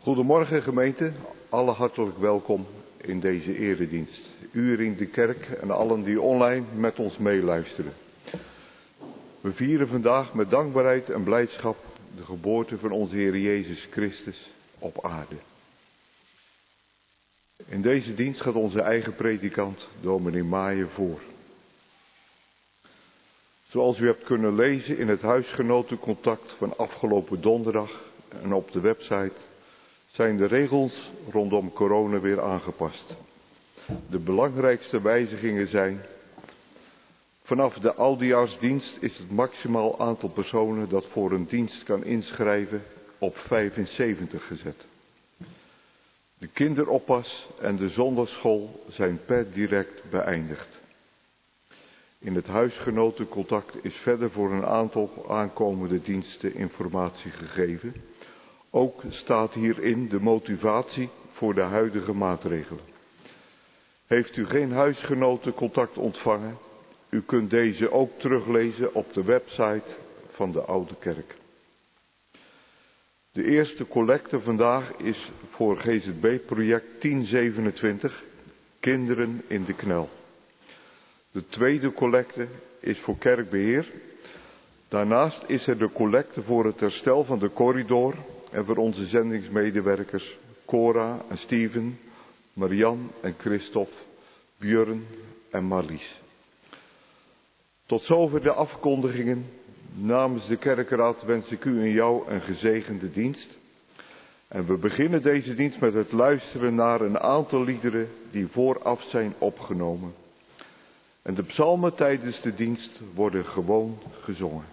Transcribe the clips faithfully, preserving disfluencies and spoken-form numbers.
Goedemorgen gemeente, alle hartelijk welkom in deze eredienst. U in de kerk en allen die online met ons meeluisteren. We vieren vandaag met dankbaarheid en blijdschap de geboorte van onze Heer Jezus Christus op aarde. In deze dienst gaat onze eigen predikant, dominee Maaien, voor. Zoals u hebt kunnen lezen in het huisgenotencontact van afgelopen donderdag en op de website, zijn de regels rondom corona weer aangepast. De belangrijkste wijzigingen zijn: vanaf de oudejaarsdienst is het maximaal aantal personen dat voor een dienst kan inschrijven op vijfenzeventig gezet. De kinderoppas en de zondagschool zijn per direct beëindigd. In het huisgenotencontact is verder voor een aantal aankomende diensten informatie gegeven. Ook staat hierin de motivatie voor de huidige maatregelen. Heeft u geen huisgenotencontact ontvangen? U kunt deze ook teruglezen op de website van de Oude Kerk. De eerste collecte vandaag is voor G Z B-project tien zevenentwintig, Kinderen in de Knel. De tweede collecte is voor kerkbeheer. Daarnaast is er de collecte voor het herstel van de corridor en voor onze zendingsmedewerkers Cora en Steven, Marian en Christophe, Björn en Marlies. Tot zover de afkondigingen. Namens de kerkraad wens ik u en jou een gezegende dienst. En we beginnen deze dienst met het luisteren naar een aantal liederen die vooraf zijn opgenomen. En de psalmen tijdens de dienst worden gewoon gezongen.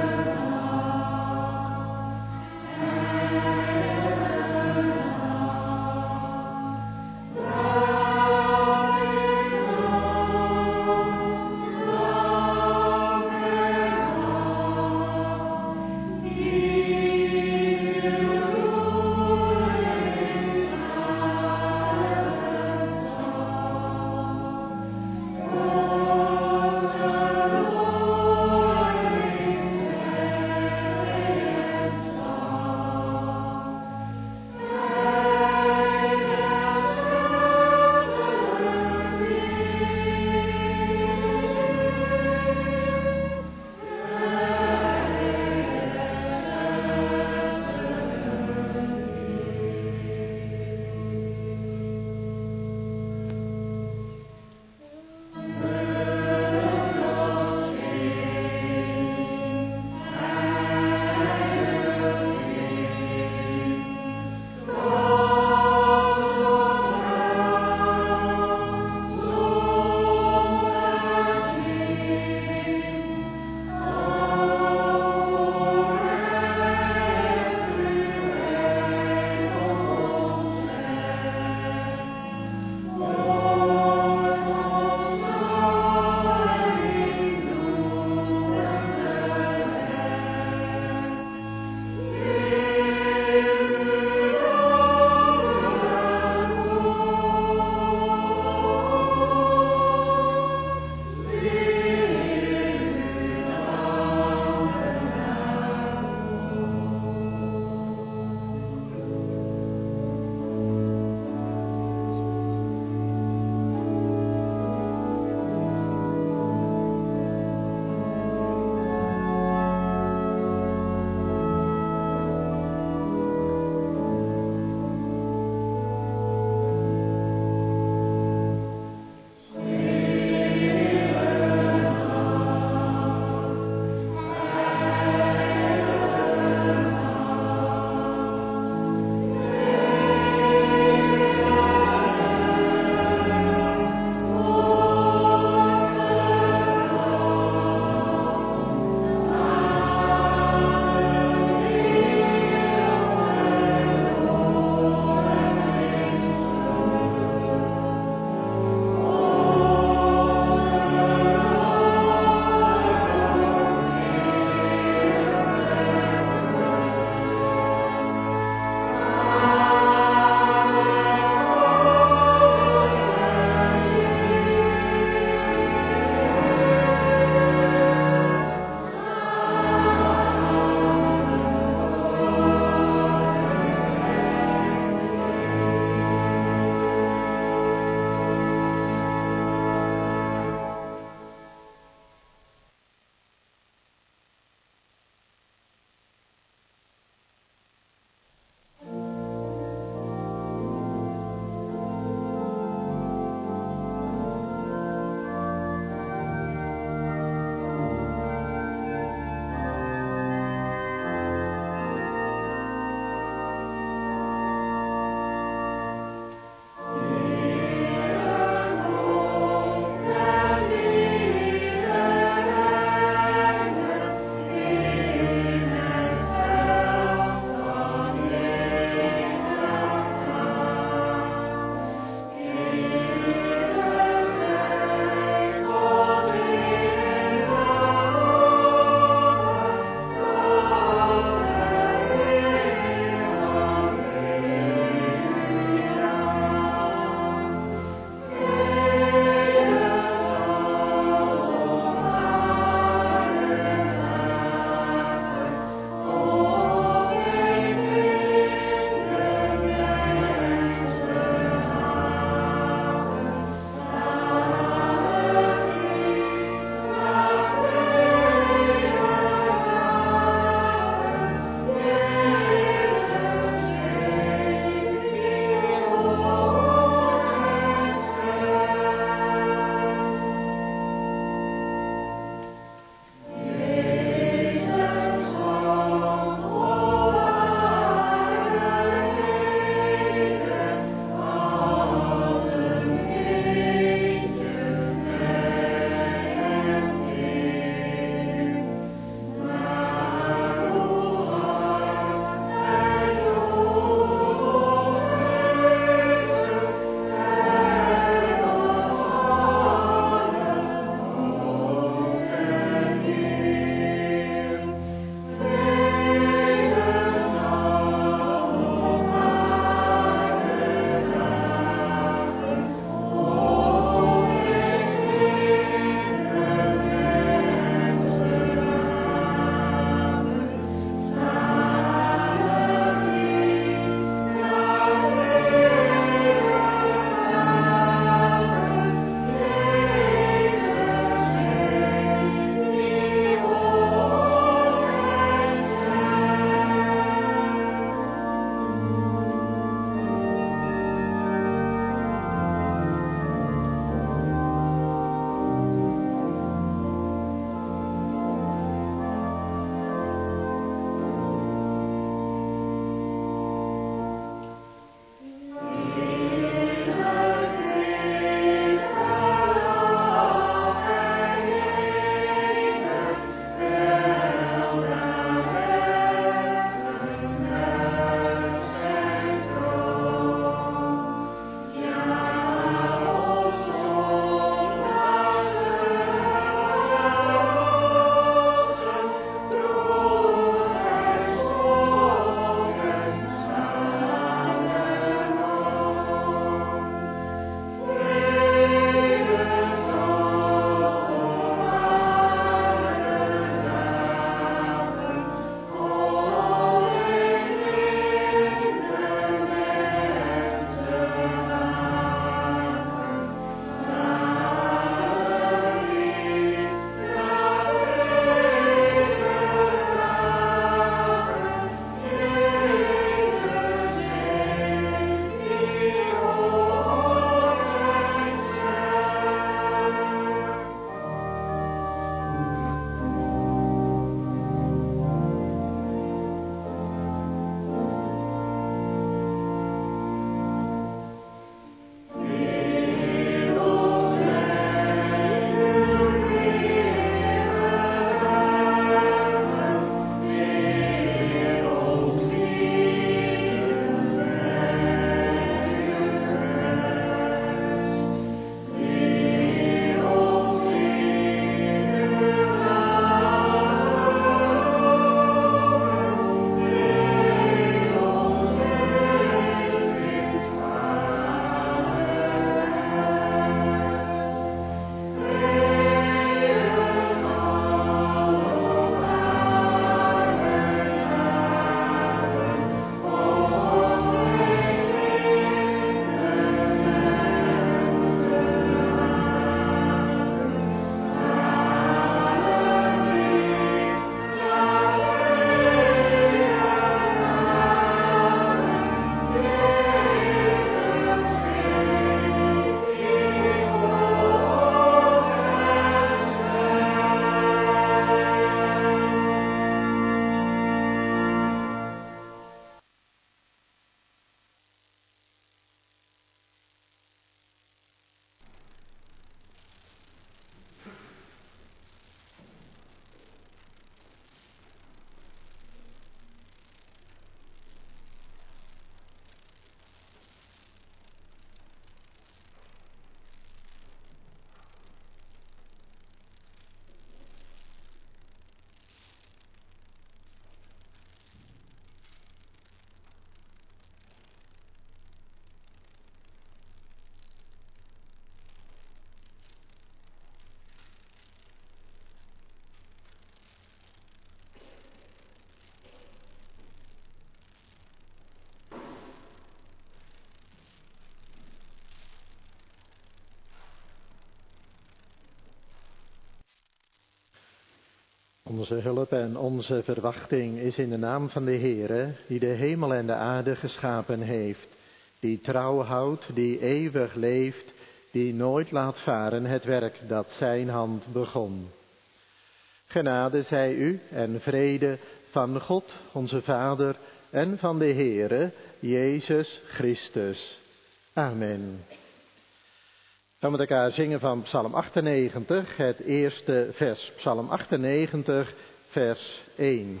Onze hulp en onze verwachting is in de naam van de Heere, die de hemel en de aarde geschapen heeft, die trouw houdt, die eeuwig leeft, die nooit laat varen het werk dat zijn hand begon. Genade zij u en vrede van God, onze Vader, en van de Heere, Jezus Christus. Amen. We gaan met elkaar zingen van Psalm achtennegentig, het eerste vers. Psalm achtennegentig, vers één.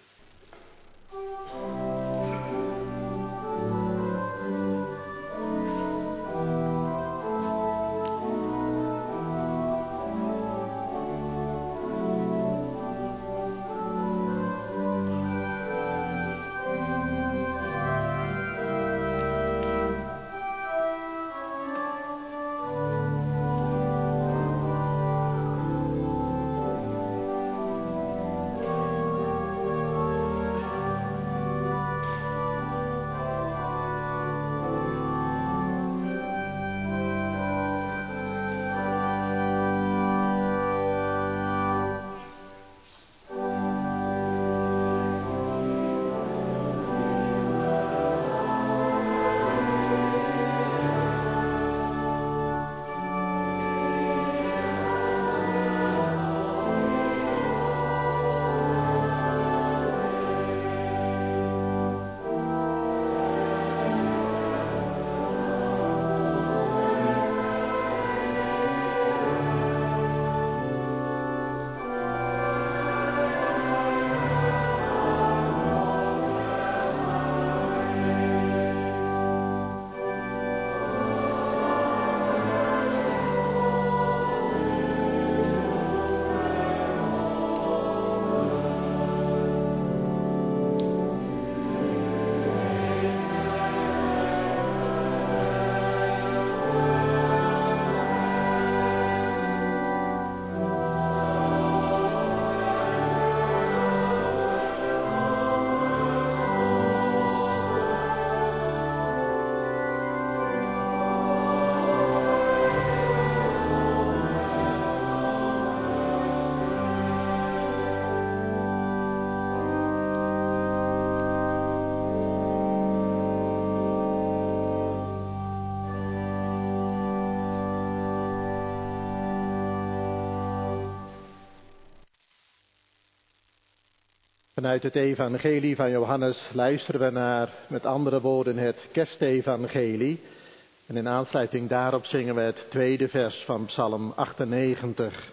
Vanuit het evangelie van Johannes luisteren we naar, met andere woorden, het kerstevangelie. En in aansluiting daarop zingen we het tweede vers van Psalm achtennegentig.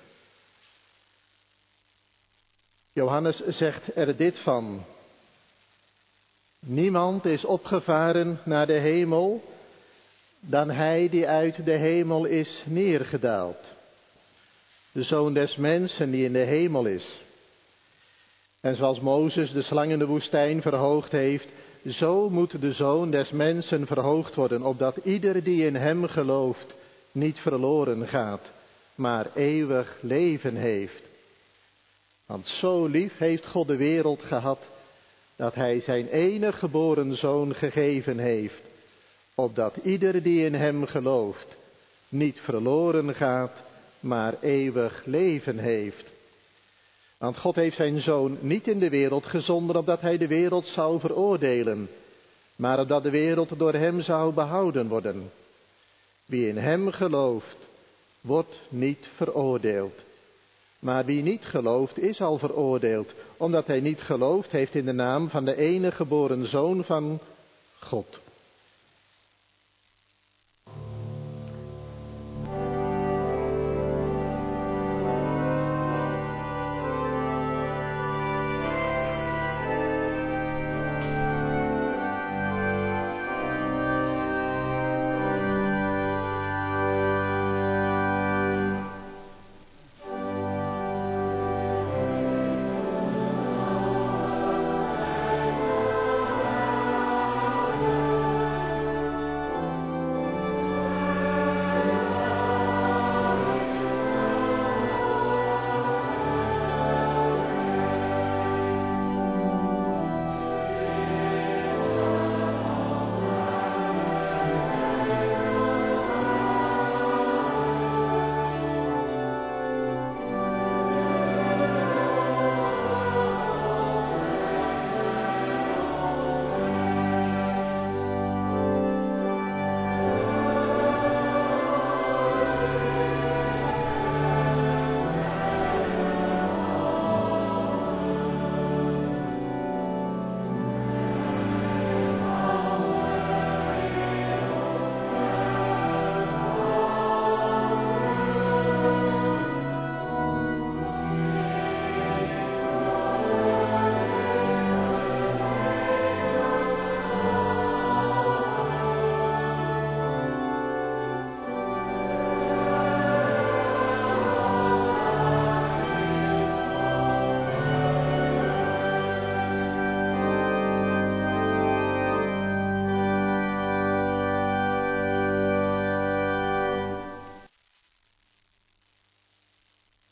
Johannes zegt er dit van: niemand is opgevaren naar de hemel dan hij die uit de hemel is neergedaald, de Zoon des Mensen die in de hemel is. En zoals Mozes de slang in de woestijn verhoogd heeft, zo moet de Zoon des Mensen verhoogd worden, opdat ieder die in hem gelooft niet verloren gaat, maar eeuwig leven heeft. Want zo lief heeft God de wereld gehad, dat hij zijn enige geboren Zoon gegeven heeft, opdat ieder die in hem gelooft niet verloren gaat, maar eeuwig leven heeft. Want God heeft zijn Zoon niet in de wereld gezonden, opdat hij de wereld zou veroordelen, maar opdat de wereld door hem zou behouden worden. Wie in hem gelooft, wordt niet veroordeeld. Maar wie niet gelooft, is al veroordeeld, omdat hij niet gelooft heeft in de naam van de enige geboren Zoon van God.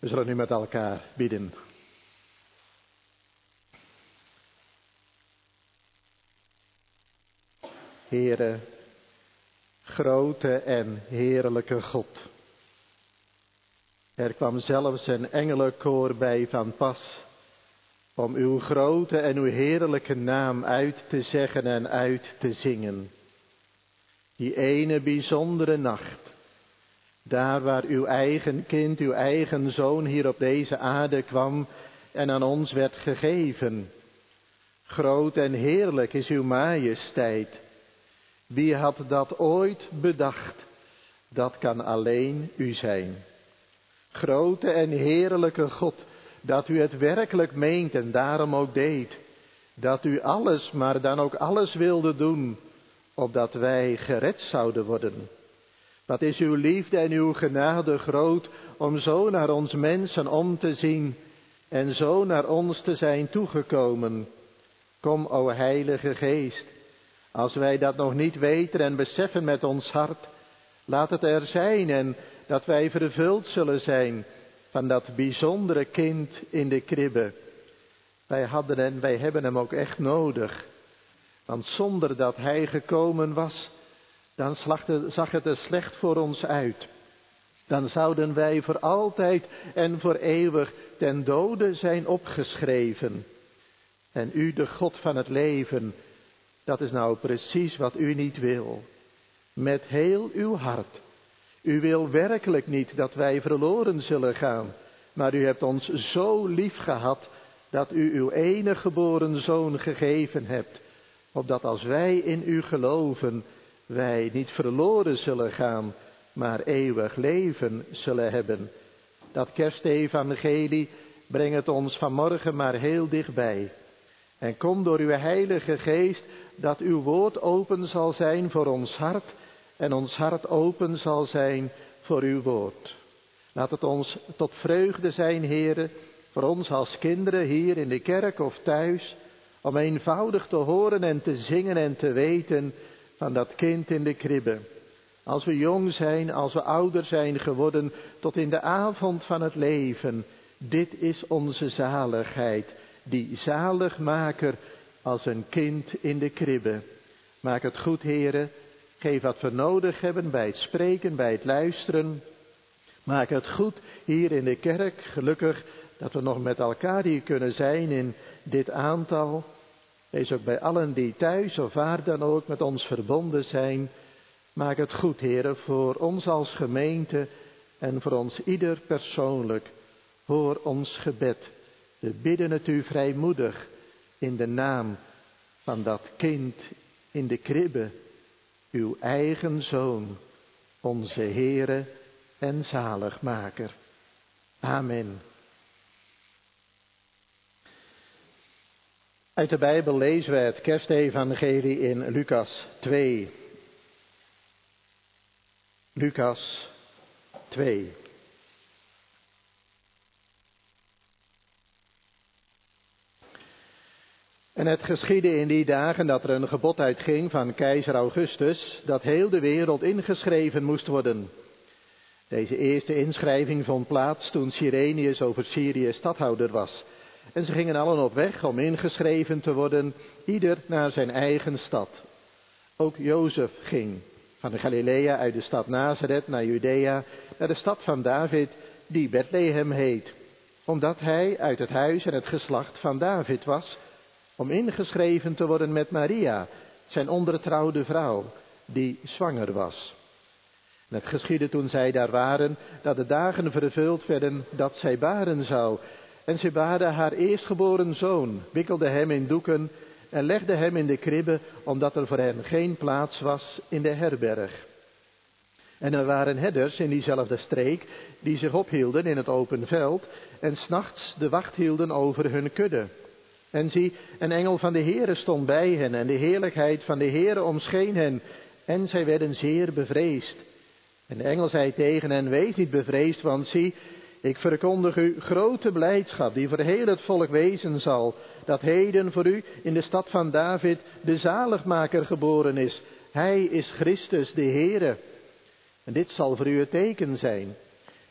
We zullen nu met elkaar bidden. Heere, grote en heerlijke God. Er kwam zelfs een engelenkoor bij van pas om uw grote en uw heerlijke naam uit te zeggen en uit te zingen. Die ene bijzondere nacht, daar waar uw eigen kind, uw eigen zoon hier op deze aarde kwam en aan ons werd gegeven. Groot en heerlijk is uw majesteit. Wie had dat ooit bedacht? Dat kan alleen u zijn. Grote en heerlijke God, dat u het werkelijk meent en daarom ook deed. Dat u alles, maar dan ook alles wilde doen, opdat wij gered zouden worden. Wat is uw liefde en uw genade groot om zo naar ons mensen om te zien en zo naar ons te zijn toegekomen. Kom, o Heilige Geest, als wij dat nog niet weten en beseffen met ons hart, laat het er zijn en dat wij vervuld zullen zijn van dat bijzondere kind in de kribbe. Wij hadden en wij hebben hem ook echt nodig. Want zonder dat hij gekomen was, dan zag het er slecht voor ons uit. Dan zouden wij voor altijd en voor eeuwig ten dode zijn opgeschreven. En u, de God van het leven, dat is nou precies wat u niet wil. Met heel uw hart. U wil werkelijk niet dat wij verloren zullen gaan. Maar u hebt ons zo lief gehad dat u uw enige geboren zoon gegeven hebt. Opdat als wij in u geloven, wij niet verloren zullen gaan, maar eeuwig leven zullen hebben. Dat kerstevangelie brengt het ons vanmorgen maar heel dichtbij. En kom door uw Heilige Geest dat uw woord open zal zijn voor ons hart en ons hart open zal zijn voor uw woord. Laat het ons tot vreugde zijn, Heere, voor ons als kinderen hier in de kerk of thuis, om eenvoudig te horen en te zingen en te weten van dat kind in de kribbe. Als we jong zijn, als we ouder zijn geworden, tot in de avond van het leven. Dit is onze zaligheid, die zaligmaker als een kind in de kribbe. Maak het goed, Heere. Geef wat we nodig hebben bij het spreken, bij het luisteren. Maak het goed hier in de kerk. Gelukkig dat we nog met elkaar hier kunnen zijn in dit aantal. Wees ook bij allen die thuis of waar dan ook met ons verbonden zijn. Maak het goed, Heere, voor ons als gemeente en voor ons ieder persoonlijk. Hoor ons gebed. We bidden het u vrijmoedig in de naam van dat kind in de kribbe, uw eigen Zoon, onze Heere en Zaligmaker. Amen. Uit de Bijbel lezen wij het kerstevangelie in Lucas twee. Lucas twee. En het geschiedde in die dagen dat er een gebod uitging van keizer Augustus, dat heel de wereld ingeschreven moest worden. Deze eerste inschrijving vond plaats toen Cyrenius over Syrië stadhouder was. En ze gingen allen op weg om ingeschreven te worden, ieder naar zijn eigen stad. Ook Jozef ging van de Galilea uit de stad Nazareth naar Judea, naar de stad van David, die Bethlehem heet. Omdat hij uit het huis en het geslacht van David was, om ingeschreven te worden met Maria, zijn ondertrouwde vrouw, die zwanger was. En het geschiedde toen zij daar waren, dat de dagen vervuld werden dat zij baren zou. En zij baarde haar eerstgeboren zoon, wikkelde hem in doeken en legde hem in de kribbe, omdat er voor hem geen plaats was in de herberg. En er waren herders in diezelfde streek, die zich ophielden in het open veld en 's nachts de wacht hielden over hun kudde. En zie, een engel van de Heere stond bij hen en de heerlijkheid van de Heere omscheen hen. En zij werden zeer bevreesd. En de engel zei tegen hen, wees niet bevreesd, want zie, ik verkondig u grote blijdschap die voor heel het volk wezen zal. Dat heden voor u in de stad van David de zaligmaker geboren is. Hij is Christus de Heere. En dit zal voor u het teken zijn.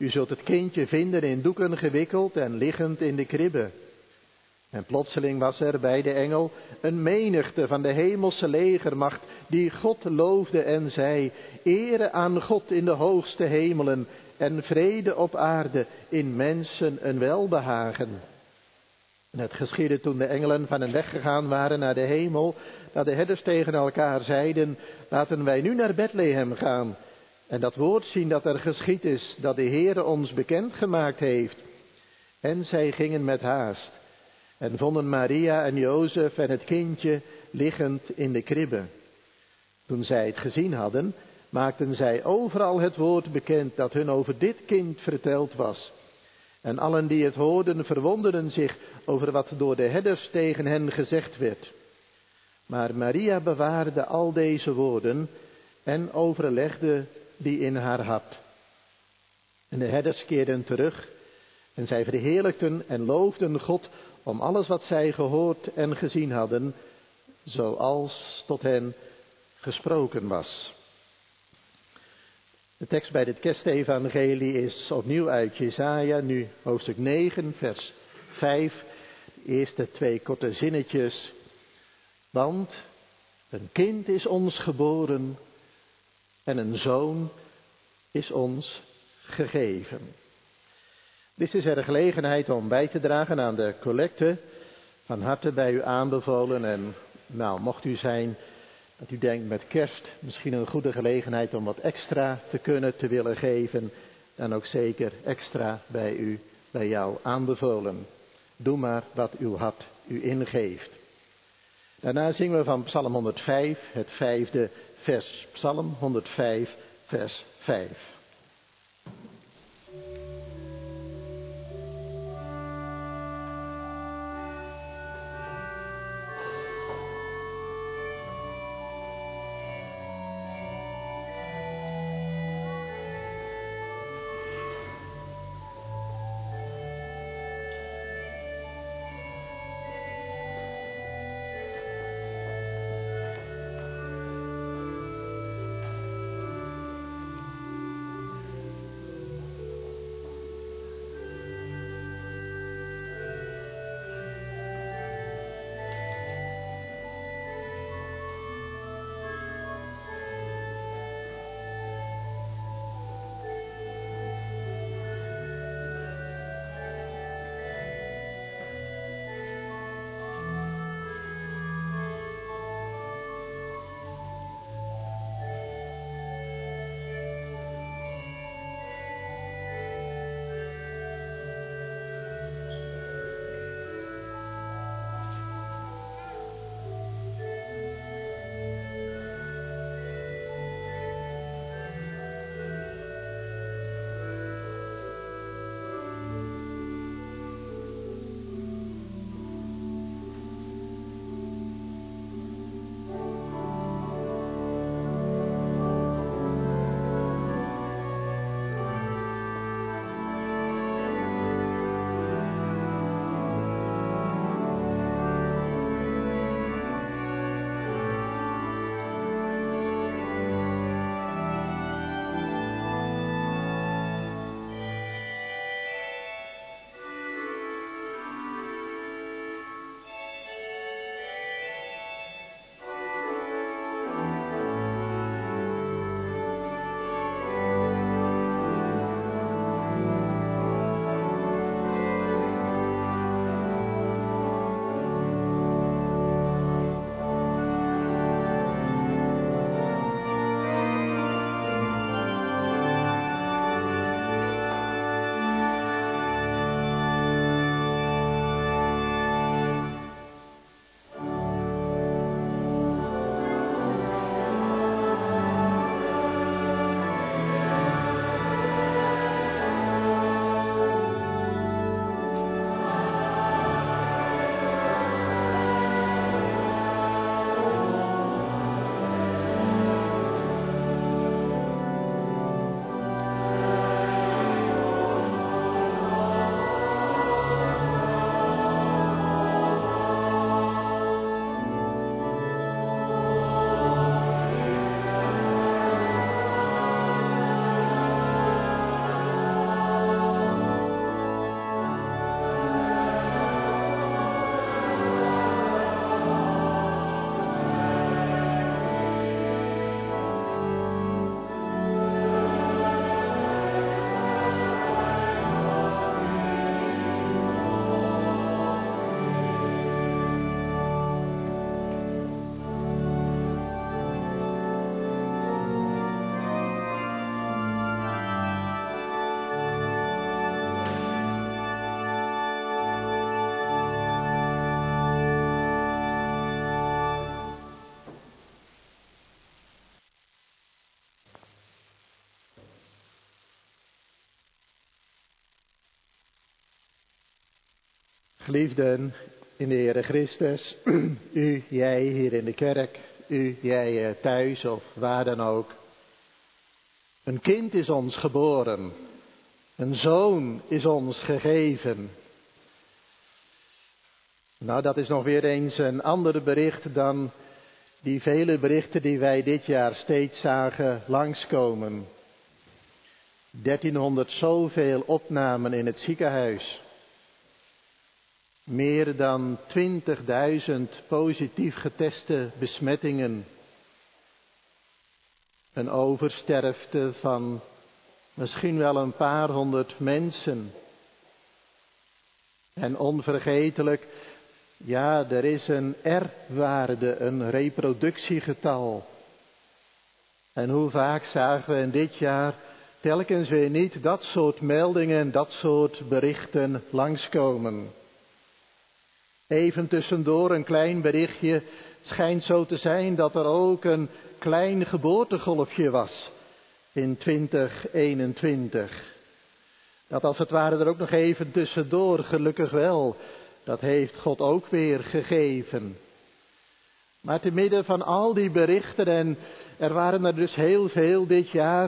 U zult het kindje vinden in doeken gewikkeld en liggend in de kribbe. En plotseling was er bij de engel een menigte van de hemelse legermacht die God loofde en zei: Ere aan God in de hoogste hemelen en vrede op aarde in mensen een welbehagen. En het geschiedde toen de engelen van hen weggegaan waren naar de hemel, dat de herders tegen elkaar zeiden: Laten wij nu naar Bethlehem gaan en dat woord zien dat er geschied is, dat de Heere ons bekendgemaakt heeft. En zij gingen met haast en vonden Maria en Jozef en het kindje liggend in de kribbe. Toen zij het gezien hadden, maakten zij overal het woord bekend dat hun over dit kind verteld was. En allen die het hoorden verwonderden zich over wat door de herders tegen hen gezegd werd. Maar Maria bewaarde al deze woorden en overlegde die in haar hart. En de herders keerden terug en zij verheerlijkten en loofden God om alles wat zij gehoord en gezien hadden, zoals tot hen gesproken was. De tekst bij dit kerstevangelie is opnieuw uit Jesaja, nu hoofdstuk negen, vers vijf. De eerste twee korte zinnetjes. Want een kind is ons geboren en een zoon is ons gegeven. Dit is er de gelegenheid om bij te dragen aan de collecte. Van harte bij u aanbevolen. En nou, mocht u zijn dat u denkt met kerst misschien een goede gelegenheid om wat extra te kunnen, te willen geven, dan ook zeker extra bij u, bij jou aanbevolen. Doe maar wat uw hart u ingeeft. Daarna zingen we van Psalm honderdvijf, het vijfde vers. Psalm honderdvijf, vers vijf. Geliefden in de Heere Christus, u, jij hier in de kerk, u, jij thuis of waar dan ook. Een kind is ons geboren, een zoon is ons gegeven. Nou, dat is nog weer eens een ander bericht dan die vele berichten die wij dit jaar steeds zagen langskomen. dertienhonderd zoveel opnamen in het ziekenhuis. Meer dan twintigduizend positief geteste besmettingen. Een oversterfte van misschien wel een paar honderd mensen. En onvergetelijk, ja, er is een R-waarde, een reproductiegetal. En hoe vaak zagen we in dit jaar telkens weer niet dat soort meldingen, dat soort berichten langskomen. Even tussendoor een klein berichtje. Het schijnt zo te zijn dat er ook een klein geboortegolfje was in twintig eenentwintig. Dat als het ware er ook nog even tussendoor, gelukkig wel. Dat heeft God ook weer gegeven. Maar te midden van al die berichten, en er waren er dus heel veel dit jaar,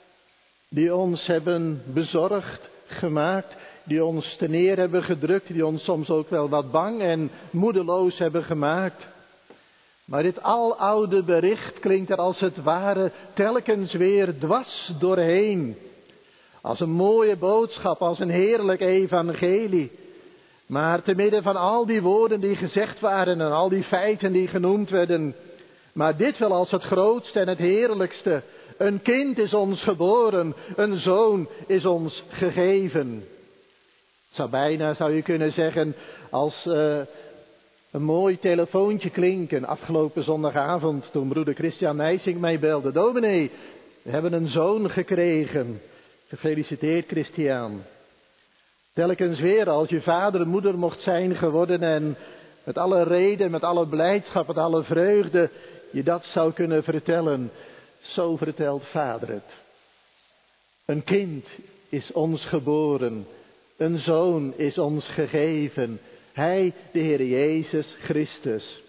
die ons hebben bezorgd gemaakt, die ons te neer hebben gedrukt, die ons soms ook wel wat bang en moedeloos hebben gemaakt. Maar dit aloude bericht klinkt er als het ware telkens weer dwars doorheen. Als een mooie boodschap, als een heerlijk evangelie. Maar te midden van al die woorden die gezegd waren en al die feiten die genoemd werden, maar dit wel als het grootste en het heerlijkste. Een kind is ons geboren, een zoon is ons gegeven. Het zou bijna, zou je kunnen zeggen, als uh, een mooi telefoontje klinken. Afgelopen zondagavond, toen broeder Christian Nijsing mij belde. Dominee, we hebben een zoon gekregen. Gefeliciteerd, Christian. Telkens weer als je vader en moeder mocht zijn geworden en met alle reden, met alle blijdschap, met alle vreugde, je dat zou kunnen vertellen. Zo vertelt vader het. Een kind is ons geboren. Een zoon is ons gegeven. Hij, de Heer Jezus Christus.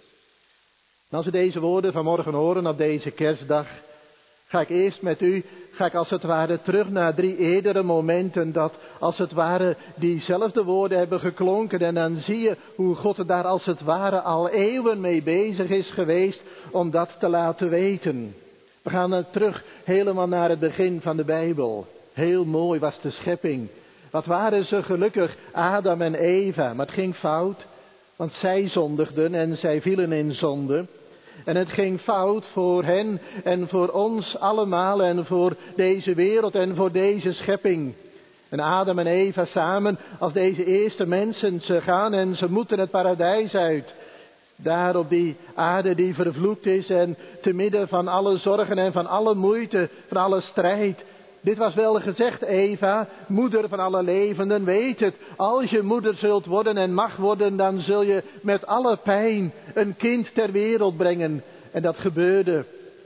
En als we deze woorden vanmorgen horen op deze kerstdag, ga ik eerst met u, ga ik als het ware terug naar drie eerdere momenten dat als het ware diezelfde woorden hebben geklonken. En dan zie je hoe God daar als het ware al eeuwen mee bezig is geweest om dat te laten weten. We gaan terug helemaal naar het begin van de Bijbel. Heel mooi was de schepping. Wat waren ze gelukkig, Adam en Eva. Maar het ging fout, want zij zondigden en zij vielen in zonde. En het ging fout voor hen en voor ons allemaal en voor deze wereld en voor deze schepping. En Adam en Eva samen, als deze eerste mensen, ze gaan en ze moeten het paradijs uit. Daar op die aarde die vervloekt is en te midden van alle zorgen en van alle moeite, van alle strijd. Dit was wel gezegd, Eva, moeder van alle levenden, weet het. Als je moeder zult worden en mag worden, dan zul je met alle pijn een kind ter wereld brengen. En dat gebeurde.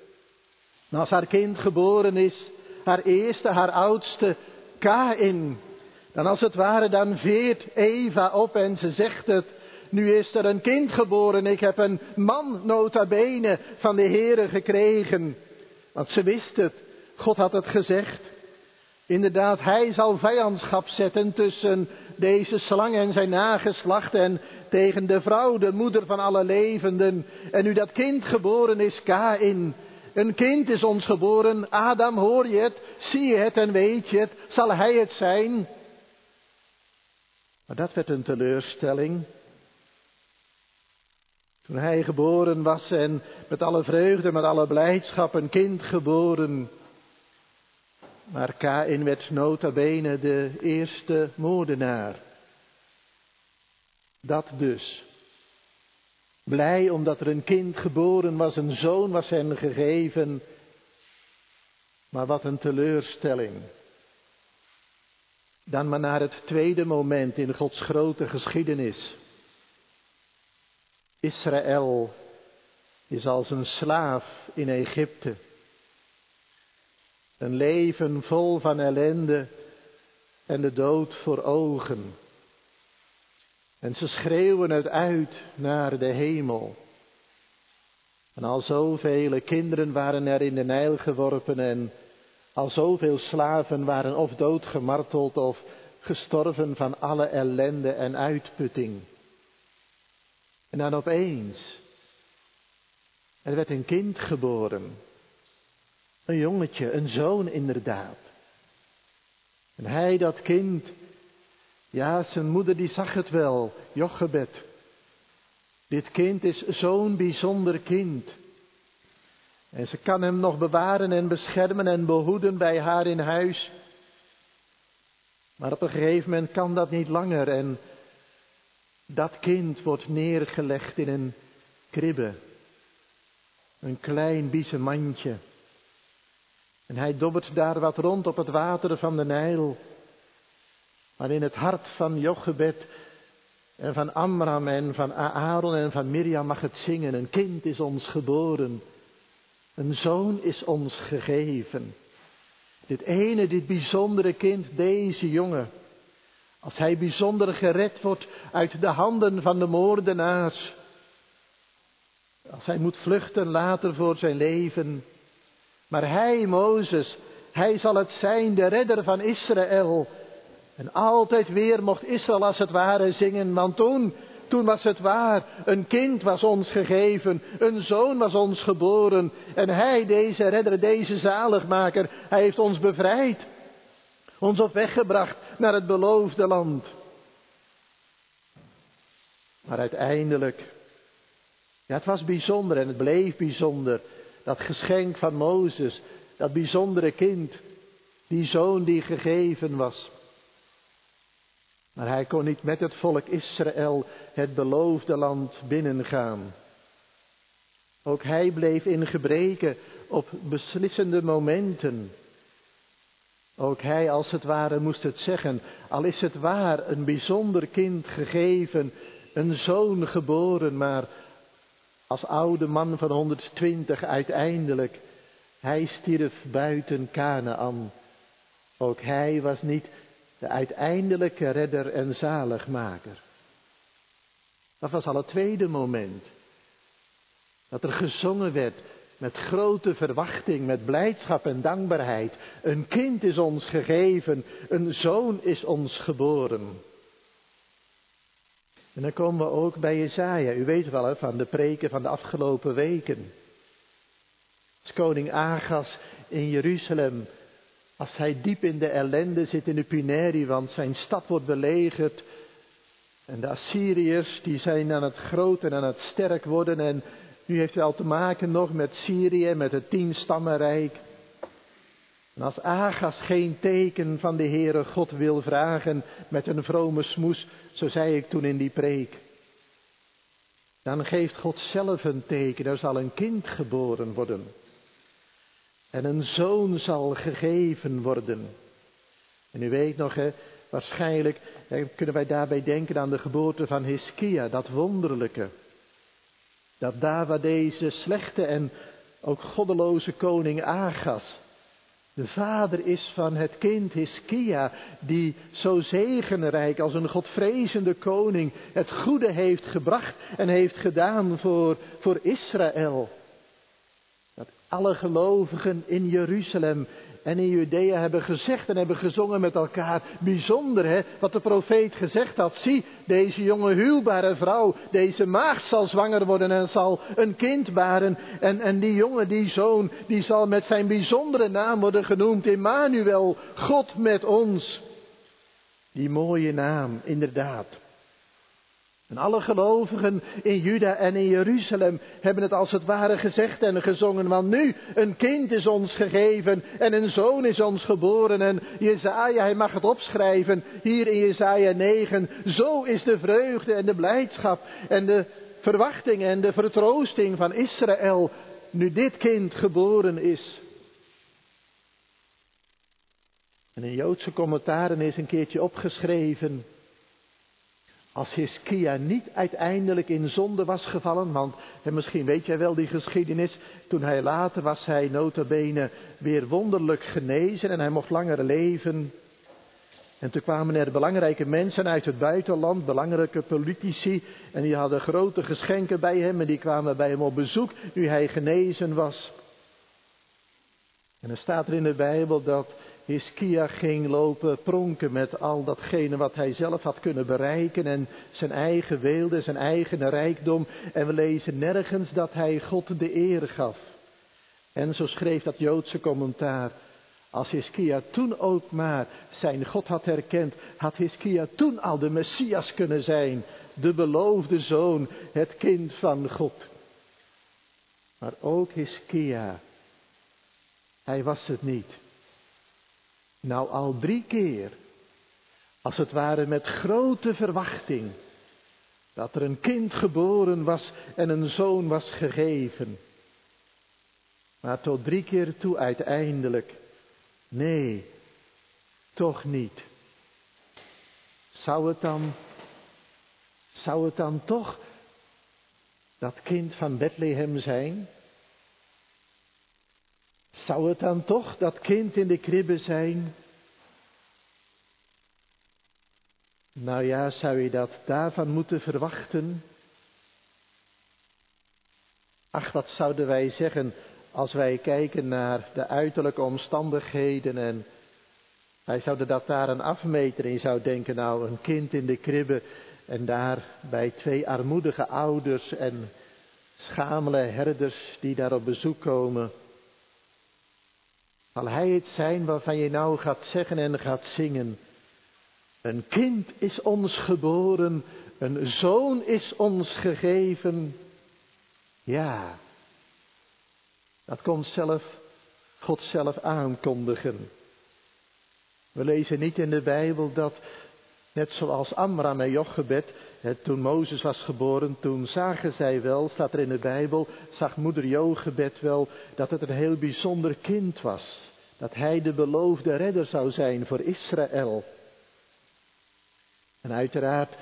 En als haar kind geboren is, haar eerste, haar oudste, Kaïn. Dan als het ware, dan veert Eva op en ze zegt het. Nu is er een kind geboren, ik heb een man nota bene van de Heere gekregen. Want ze wist het. God had het gezegd. Inderdaad, hij zal vijandschap zetten tussen deze slang en zijn nageslacht en tegen de vrouw, de moeder van alle levenden. En nu dat kind geboren is, Kaïn. Een kind is ons geboren. Adam, hoor je het? Zie je het en weet je het? Zal hij het zijn? Maar dat werd een teleurstelling. Toen hij geboren was en met alle vreugde, met alle blijdschap een kind geboren. Maar Kaïn werd nota bene de eerste moordenaar. Dat dus. Blij omdat er een kind geboren was, een zoon was hen gegeven. Maar wat een teleurstelling. Dan maar naar het tweede moment in Gods grote geschiedenis. Israël is als een slaaf in Egypte. Een leven vol van ellende en de dood voor ogen. En ze schreeuwen het uit naar de hemel. En al zoveel kinderen waren er in de Nijl geworpen en al zoveel slaven waren of doodgemarteld of gestorven van alle ellende en uitputting. En dan opeens, er werd een kind geboren. Een jongetje, een zoon inderdaad. En hij, dat kind, ja, zijn moeder die zag het wel, Jochebed. Dit kind is zo'n bijzonder kind. En ze kan hem nog bewaren en beschermen en behoeden bij haar in huis. Maar op een gegeven moment kan dat niet langer en dat kind wordt neergelegd in een kribbe. Een klein biezenmandje. En hij dobbert daar wat rond op het water van de Nijl. Maar in het hart van Jochebed en van Amram en van Aaron en van Mirjam mag het zingen. Een kind is ons geboren. Een zoon is ons gegeven. Dit ene, dit bijzondere kind, deze jongen. Als hij bijzonder gered wordt uit de handen van de moordenaars. Als hij moet vluchten later voor zijn leven. Maar hij, Mozes, hij zal het zijn, de redder van Israël. En altijd weer mocht Israël als het ware zingen, want toen, toen was het waar. Een kind was ons gegeven, een zoon was ons geboren. En hij, deze redder, deze zaligmaker, hij heeft ons bevrijd. Ons op weg gebracht naar het beloofde land. Maar uiteindelijk, ja, het was bijzonder en het bleef bijzonder. Dat geschenk van Mozes, dat bijzondere kind, die zoon die gegeven was. Maar hij kon niet met het volk Israël het beloofde land binnengaan. Ook hij bleef in gebreke op beslissende momenten. Ook hij als het ware moest het zeggen, al is het waar een bijzonder kind gegeven, een zoon geboren, maar als oude man van honderdtwintig uiteindelijk, hij stierf buiten Kanaän. Ook hij was niet de uiteindelijke redder en zaligmaker. Dat was al het tweede moment. Dat er gezongen werd met grote verwachting, met blijdschap en dankbaarheid. Een kind is ons gegeven, een zoon is ons geboren. En dan komen we ook bij Jesaja. U weet wel hè, van de preken van de afgelopen weken. Als koning Agas in Jeruzalem, als hij diep in de ellende zit in de Pineri, want zijn stad wordt belegerd. En de Assyriërs die zijn aan het groot en aan het sterk worden. En nu heeft hij al te maken nog met Syrië, met het tienstammenrijk. En als Agas geen teken van de Heere God wil vragen met een vrome smoes, zo zei ik toen in die preek. Dan geeft God zelf een teken, er zal een kind geboren worden. En een zoon zal gegeven worden. En u weet nog, hè, waarschijnlijk hè, kunnen wij daarbij denken aan de geboorte van Hiskia, dat wonderlijke. Dat daar waar deze slechte en ook goddeloze koning Agas de vader is van het kind Hiskia, die zo zegenrijk als een godvrezende koning het goede heeft gebracht en heeft gedaan voor, voor Israël. Dat alle gelovigen in Jeruzalem en in Judea hebben gezegd en hebben gezongen met elkaar. Bijzonder hè, wat de profeet gezegd had. Zie, deze jonge huwbare vrouw, deze maagd zal zwanger worden en zal een kind baren. En, en die jongen, die zoon, die zal met zijn bijzondere naam worden genoemd. Immanuel, God met ons. Die mooie naam, inderdaad. En alle gelovigen in Juda en in Jeruzalem hebben het als het ware gezegd en gezongen. Want nu, een kind is ons gegeven en een zoon is ons geboren. En Jesaja, hij mag het opschrijven, hier in Jesaja negen. Zo is de vreugde en de blijdschap en de verwachting en de vertroosting van Israël, nu dit kind geboren is. En in Joodse commentaren is een keertje opgeschreven, als Hiskia niet uiteindelijk in zonde was gevallen, want en misschien weet jij wel die geschiedenis, toen hij later was hij nota bene weer wonderlijk genezen en hij mocht langer leven. En toen kwamen er belangrijke mensen uit het buitenland, belangrijke politici. En die hadden grote geschenken bij hem en die kwamen bij hem op bezoek nu hij genezen was. En er staat er in de Bijbel dat Hiskia ging lopen pronken met al datgene wat hij zelf had kunnen bereiken. En zijn eigen weelde, zijn eigen rijkdom. En we lezen nergens dat hij God de eer gaf. En zo schreef dat Joodse commentaar. Als Hiskia toen ook maar zijn God had herkend, had Hiskia toen al de Messias kunnen zijn. De beloofde zoon, het kind van God. Maar ook Hiskia, hij was het niet. Nou al drie keer, als het ware met grote verwachting, dat er een kind geboren was en een zoon was gegeven. Maar tot drie keer toe uiteindelijk, nee, toch niet. Zou het dan, zou het dan toch dat kind van Bethlehem zijn? Zou het dan toch dat kind in de kribbe zijn? Nou ja, zou je dat daarvan moeten verwachten? Ach, wat zouden wij zeggen als wij kijken naar de uiterlijke omstandigheden en wij zouden dat daar een afmeten en je zou denken, nou een kind in de kribbe en daar bij twee armoedige ouders en schamele herders die daar op bezoek komen. Zal hij het zijn waarvan je nou gaat zeggen en gaat zingen? Een kind is ons geboren, een zoon is ons gegeven. Ja, dat komt zelf, God zelf aankondigen. We lezen niet in de Bijbel dat, net zoals Amram en Jochebed, toen Mozes was geboren, toen zagen zij wel, staat er in de Bijbel, zag moeder Jochebed wel, dat het een heel bijzonder kind was. Dat hij de beloofde redder zou zijn voor Israël. En uiteraard,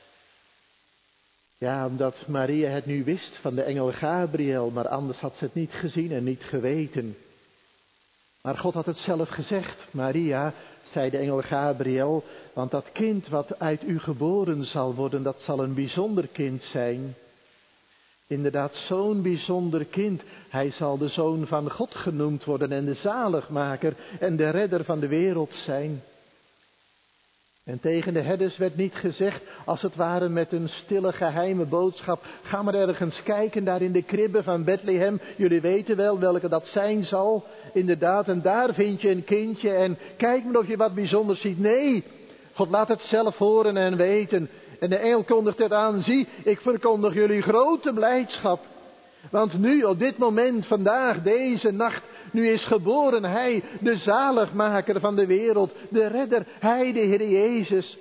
ja, omdat Maria het nu wist van de engel Gabriel, maar anders had ze het niet gezien en niet geweten. Maar God had het zelf gezegd. Maria, zei de engel Gabriel, want dat kind wat uit u geboren zal worden, dat zal een bijzonder kind zijn. Inderdaad, zo'n bijzonder kind. Hij zal de zoon van God genoemd worden en de zaligmaker en de redder van de wereld zijn. En tegen de herders werd niet gezegd, als het ware met een stille geheime boodschap, ga maar ergens kijken daar in de kribbe van Bethlehem. Jullie weten wel welke dat zijn zal. Inderdaad, en daar vind je een kindje en kijk maar of je wat bijzonders ziet. Nee, God laat het zelf horen en weten. En de engel kondigt het aan, zie, ik verkondig jullie grote blijdschap. Want nu, op dit moment, vandaag, deze nacht, nu is geboren hij, de zaligmaker van de wereld, de redder, hij, de Heer Jezus.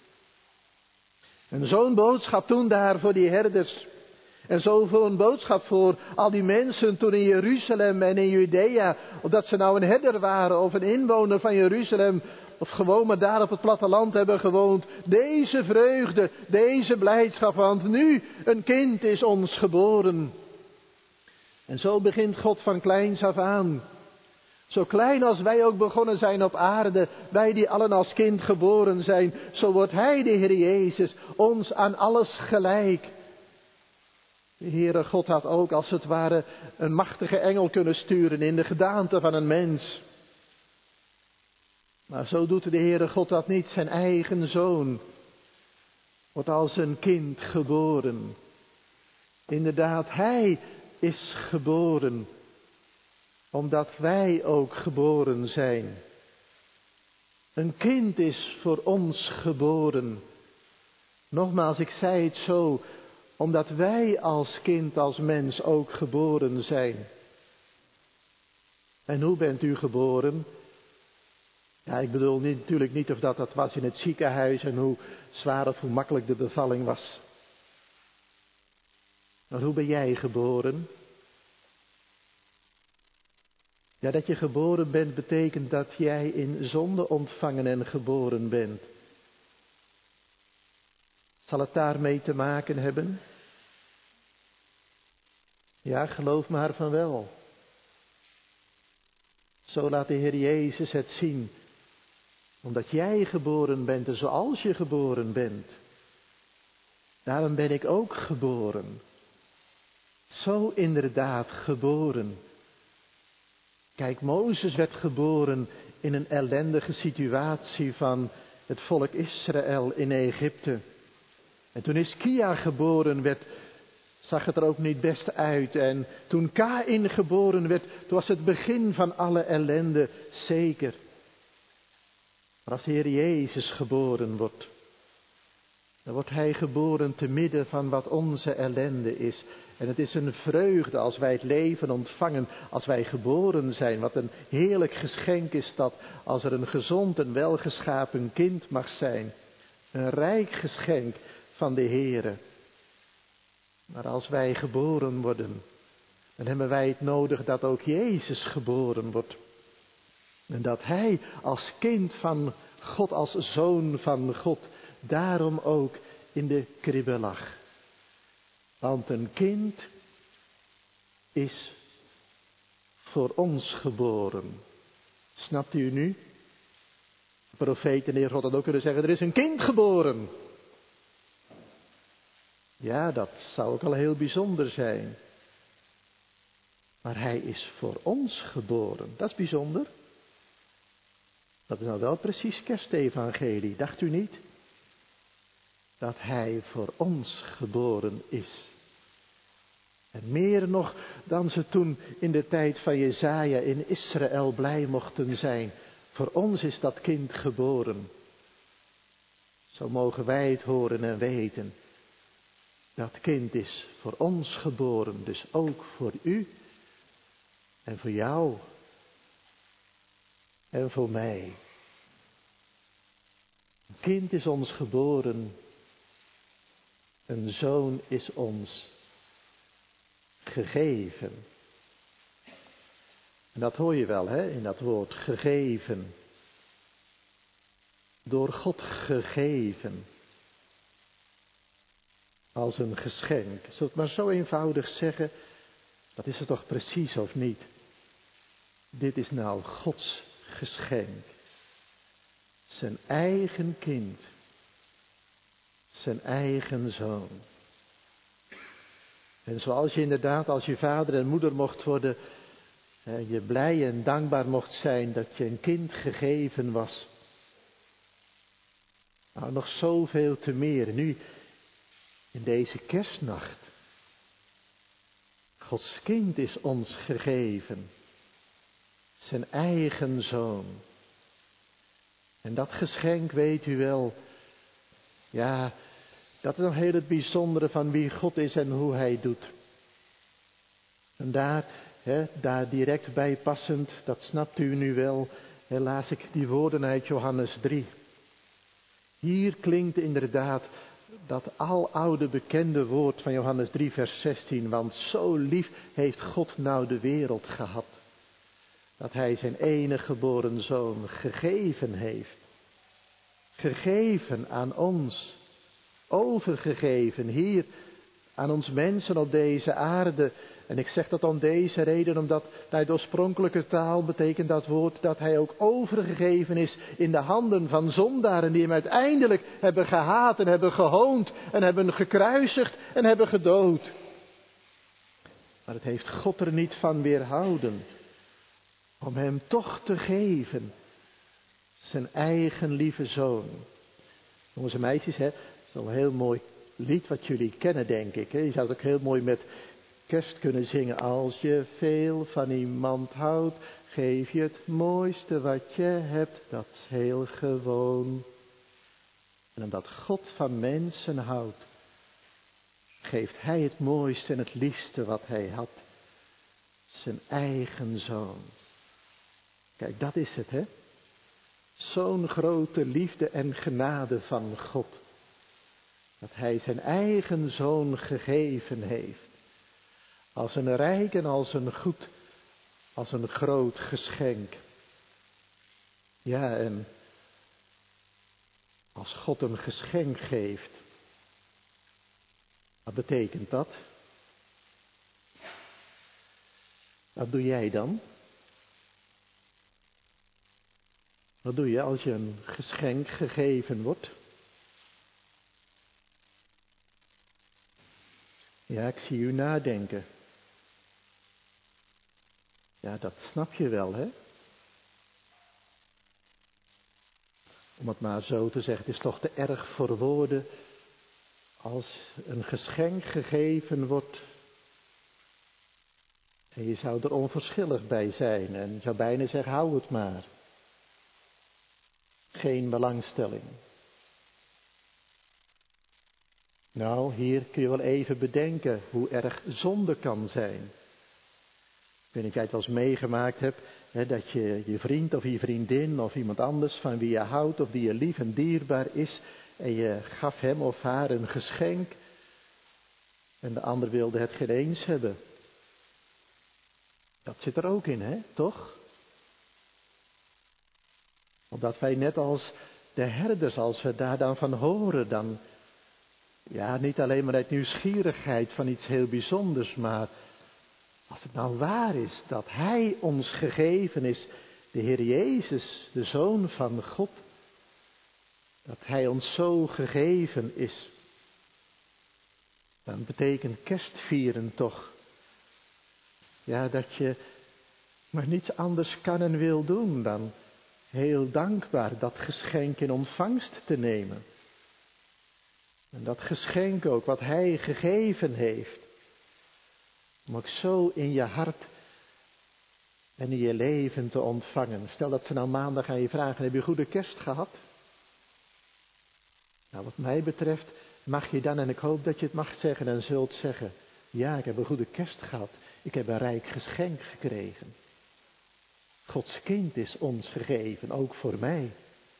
En zo'n boodschap toen daar voor die herders. En zo'n boodschap voor al die mensen toen in Jeruzalem en in Judea. Of dat ze nou een herder waren of een inwoner van Jeruzalem. Of gewoon maar daar op het platteland hebben gewoond. Deze vreugde, deze blijdschap, want nu een kind is ons geboren. En zo begint God van kleins af aan. Zo klein als wij ook begonnen zijn op aarde, wij die allen als kind geboren zijn, zo wordt Hij, de Heer Jezus, ons aan alles gelijk. De Heere God had ook als het ware een machtige engel kunnen sturen in de gedaante van een mens. Maar zo doet de Heere God dat niet. Zijn eigen zoon wordt als een kind geboren. Inderdaad, Hij is geboren, omdat wij ook geboren zijn. Een kind is voor ons geboren. Nogmaals, ik zei het zo, omdat wij als kind, als mens ook geboren zijn. En hoe bent u geboren? Ja, ik bedoel niet, natuurlijk niet of dat, dat was in het ziekenhuis en hoe zwaar of hoe makkelijk de bevalling was. Maar hoe ben jij geboren? Ja, dat je geboren bent betekent dat jij in zonde ontvangen en geboren bent. Zal het daarmee te maken hebben? Ja, geloof maar van wel. Zo laat de Heer Jezus het zien. Omdat jij geboren bent en zoals je geboren bent. Daarom ben ik ook geboren. Zo inderdaad geboren. Kijk, Mozes werd geboren in een ellendige situatie van het volk Israël in Egypte. En toen Hiskia geboren werd, zag het er ook niet best uit. En toen Kaïn geboren werd, toen was het begin van alle ellende zeker. Maar als de Heer Jezus geboren wordt, dan wordt Hij geboren te midden van wat onze ellende is. En het is een vreugde als wij het leven ontvangen, als wij geboren zijn. Wat een heerlijk geschenk is dat, als er een gezond en welgeschapen kind mag zijn. Een rijk geschenk van de Heere. Maar als wij geboren worden, dan hebben wij het nodig dat ook Jezus geboren wordt. En dat Hij als kind van God, als zoon van God, daarom ook in de kribbe lag. Want een kind is voor ons geboren. Snapt u nu? De profeet en de Heer God had ook kunnen zeggen, er is een kind geboren. Ja, dat zou ook al heel bijzonder zijn. Maar Hij is voor ons geboren. Dat is bijzonder. Dat is nou wel precies kerstevangelie, dacht u niet? Dat Hij voor ons geboren is. En meer nog dan ze toen in de tijd van Jesaja in Israël blij mochten zijn. Voor ons is dat kind geboren. Zo mogen wij het horen en weten. Dat kind is voor ons geboren, dus ook voor u en voor jou en voor mij. Een kind is ons geboren, een zoon is ons gegeven. En dat hoor je wel, hè, in dat woord gegeven. Door God gegeven. Als een geschenk. Zullen we het maar zo eenvoudig zeggen? Dat is het toch precies of niet? Dit is nou Gods geschenk. Zijn eigen kind. Zijn eigen zoon. En zoals je inderdaad als je vader en moeder mocht worden, je blij en dankbaar mocht zijn dat je een kind gegeven was. Nou, nog zoveel te meer nu in deze kerstnacht. Gods kind is ons gegeven. Zijn eigen zoon. En dat geschenk, weet u wel, ja, dat is nog heel het bijzondere van wie God is en hoe Hij doet. En daar, hè, daar direct bij passend, dat snapt u nu wel, hè, laat ik die woorden uit Johannes drie. Hier klinkt inderdaad dat aloude bekende woord van Johannes drie vers zestien. Want zo lief heeft God nou de wereld gehad. Dat Hij zijn enige geboren zoon gegeven heeft. Gegeven aan ons. Overgegeven hier aan ons mensen op deze aarde. En ik zeg dat om deze reden, omdat bij de oorspronkelijke taal betekent dat woord dat Hij ook overgegeven is in de handen van zondaren die Hem uiteindelijk hebben gehaat en hebben gehoond en hebben gekruisigd en hebben gedood. Maar het heeft God er niet van weerhouden om Hem toch te geven, zijn eigen lieve zoon. Jongens en meisjes, hè, dat is wel een heel mooi lied wat jullie kennen, denk ik. Hè. Je zou het ook heel mooi met kerst kunnen zingen. Als je veel van iemand houdt, geef je het mooiste wat je hebt, dat is heel gewoon. En omdat God van mensen houdt, geeft Hij het mooiste en het liefste wat Hij had. Zijn eigen zoon. Kijk, dat is het, hè. Zo'n grote liefde en genade van God. Dat Hij zijn eigen zoon gegeven heeft. Als een rijk en als een goed, als een groot geschenk. Ja, en als God een geschenk geeft, wat betekent dat? Wat doe jij dan? Wat doe je als je een geschenk gegeven wordt? Ja, ik zie u nadenken. Ja, dat snap je wel, hè? Om het maar zo te zeggen, het is toch te erg voor woorden als een geschenk gegeven wordt en je zou er onverschillig bij zijn en je zou bijna zeggen, hou het maar. Geen belangstelling. Nou, hier kun je wel even bedenken hoe erg zonde kan zijn. Ik weet niet of jij het wel eens meegemaakt hebt, hè, dat je je vriend of je vriendin of iemand anders van wie je houdt of die je lief en dierbaar is, en je gaf hem of haar een geschenk en de ander wilde het geen eens hebben. Dat zit er ook in, hè, toch? Omdat wij net als de herders, als we daar dan van horen, dan, ja, niet alleen maar uit nieuwsgierigheid van iets heel bijzonders, maar als het nou waar is dat Hij ons gegeven is, de Heer Jezus, de Zoon van God, dat Hij ons zo gegeven is, dan betekent kerstvieren toch, ja, dat je maar niets anders kan en wil doen dan heel dankbaar dat geschenk in ontvangst te nemen. En dat geschenk ook wat Hij gegeven heeft, om ook zo in je hart en in je leven te ontvangen. Stel dat ze nou maandag aan je vragen, heb je een goede kerst gehad? Nou, wat mij betreft mag je dan, en ik hoop dat je het mag zeggen en zult zeggen, ja, ik heb een goede kerst gehad. Ik heb een rijk geschenk gekregen. Gods kind is ons gegeven, ook voor mij.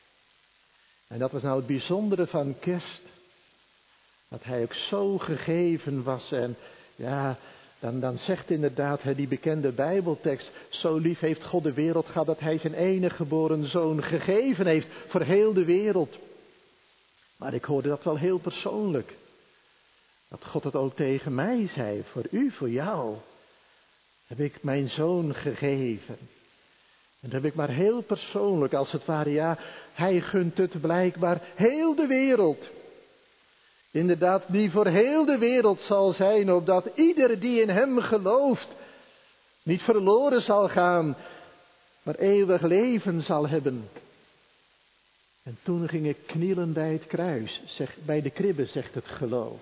En dat was nou het bijzondere van kerst. Dat Hij ook zo gegeven was. En ja, dan, dan zegt inderdaad hè, die bekende Bijbeltekst, zo lief heeft God de wereld gehad dat Hij zijn enige geboren zoon gegeven heeft voor heel de wereld. Maar ik hoorde dat wel heel persoonlijk. Dat God het ook tegen mij zei, voor u, voor jou, heb ik mijn zoon gegeven. En dat heb ik maar heel persoonlijk, als het ware, ja, Hij gunt het blijkbaar heel de wereld. Inderdaad, die voor heel de wereld zal zijn, opdat ieder die in Hem gelooft, niet verloren zal gaan, maar eeuwig leven zal hebben. En toen ging ik knielen bij het kruis, zeg, bij de kribbe, zegt het geloof.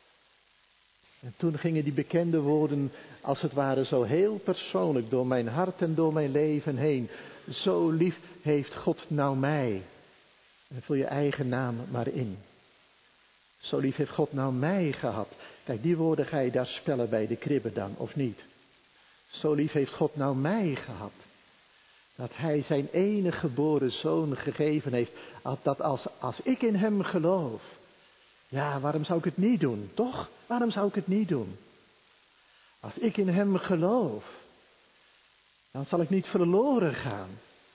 En toen gingen die bekende woorden, als het ware zo heel persoonlijk, door mijn hart en door mijn leven heen. Zo lief heeft God nou mij. En vul je eigen naam maar in. Zo lief heeft God nou mij gehad. Kijk, die woorden ga je daar spellen bij de kribbe dan, of niet? Zo lief heeft God nou mij gehad. Dat Hij zijn enige geboren zoon gegeven heeft. Dat als, als ik in Hem geloof. Ja, waarom zou ik het niet doen, toch? Waarom zou ik het niet doen? Als ik in Hem geloof, dan zal ik niet verloren gaan.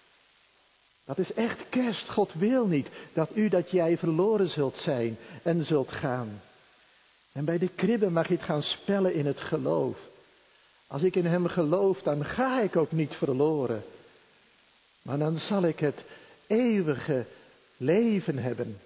Dat is echt kerst. God wil niet dat u, dat jij verloren zult zijn en zult gaan. En bij de kribbe mag je het gaan spellen in het geloof. Als ik in Hem geloof, dan ga ik ook niet verloren. Maar dan zal ik het eeuwige leven hebben.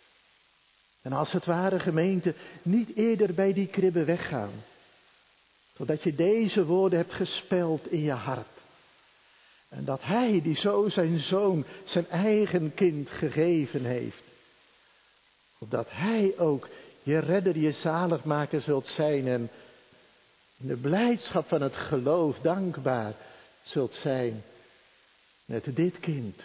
En als het ware, gemeente, niet eerder bij die kribbe weggaan. Zodat je deze woorden hebt gespeld in je hart. En dat Hij, die zo zijn zoon, zijn eigen kind gegeven heeft. Opdat Hij ook je redder, je zaligmaker zult zijn. En in de blijdschap van het geloof dankbaar zult zijn met dit kind.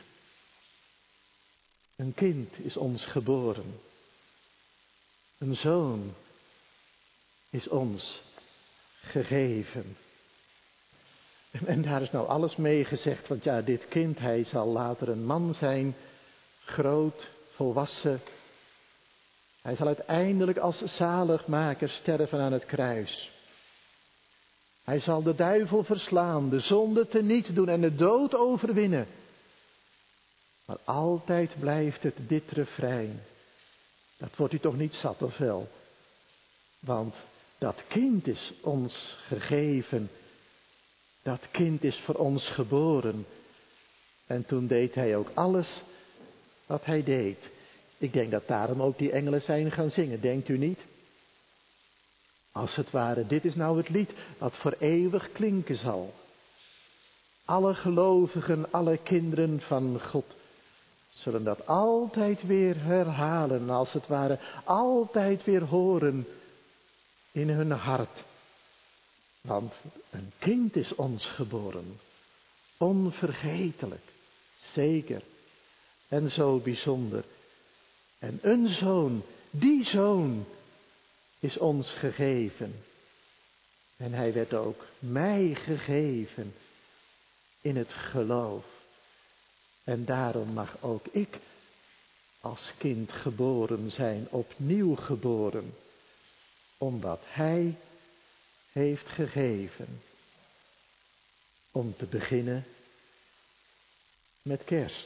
Een kind is ons geboren. Een zoon is ons gegeven. En, en daar is nou alles mee gezegd, want ja, dit kind, hij zal later een man zijn, groot, volwassen. Hij zal uiteindelijk als zaligmaker sterven aan het kruis. Hij zal de duivel verslaan, de zonde teniet doen en de dood overwinnen. Maar altijd blijft het dit refrein. Dat wordt u toch niet zat, of wel? Want dat kind is ons gegeven. Dat kind is voor ons geboren. En toen deed hij ook alles wat hij deed. Ik denk dat daarom ook die engelen zijn gaan zingen, denkt u niet? Als het ware, dit is nou het lied wat voor eeuwig klinken zal. Alle gelovigen, alle kinderen van God zullen dat altijd weer herhalen, als het ware, altijd weer horen in hun hart. Want een kind is ons geboren, onvergetelijk, zeker en zo bijzonder. En een zoon, die zoon, is ons gegeven. En hij werd ook mij gegeven in het geloof. En daarom mag ook ik als kind geboren zijn, opnieuw geboren, omdat hij heeft gegeven. Om te beginnen met kerst.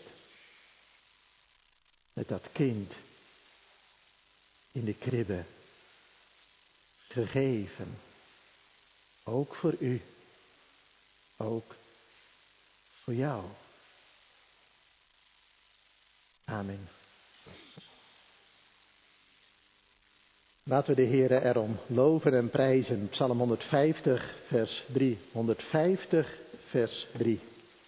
Met dat kind in de kribbe. Gegeven. Ook voor u. Ook voor jou. Amen. Laten we de Heere erom loven en prijzen. Psalm honderdvijftig, vers drie. honderdvijftig, vers drie.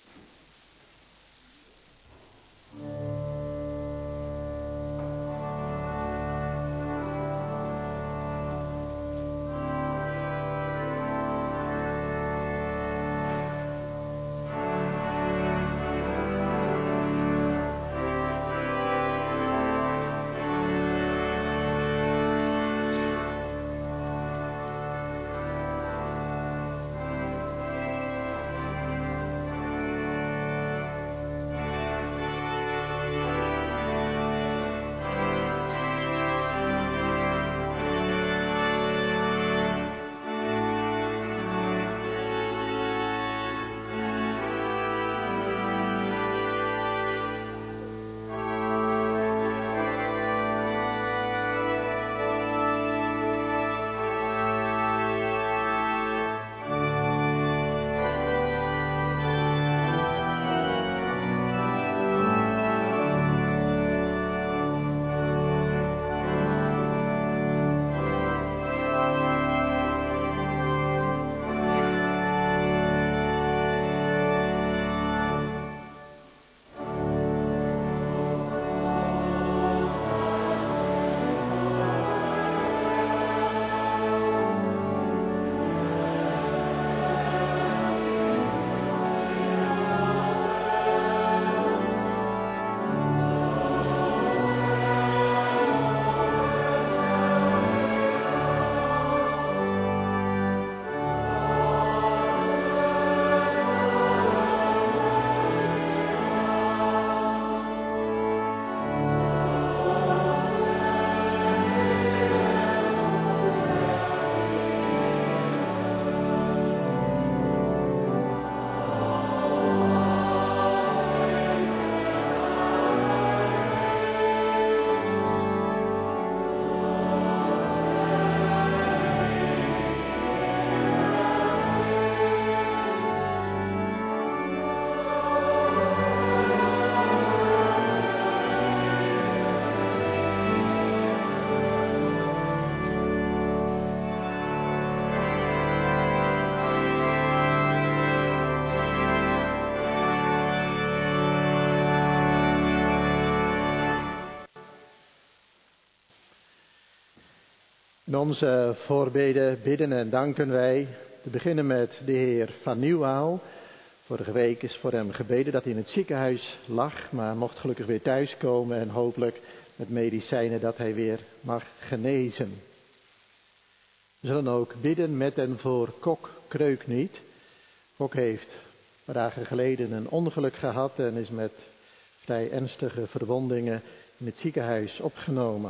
In onze voorbeden bidden en danken wij, te beginnen met de heer Van Nieuwaal. Vorige week is voor hem gebeden dat hij in het ziekenhuis lag, maar mocht gelukkig weer thuiskomen en hopelijk met medicijnen dat hij weer mag genezen. We zullen ook bidden met en voor Kok Kreukniet. Kok heeft een paar dagen geleden een ongeluk gehad en is met vrij ernstige verwondingen in het ziekenhuis opgenomen.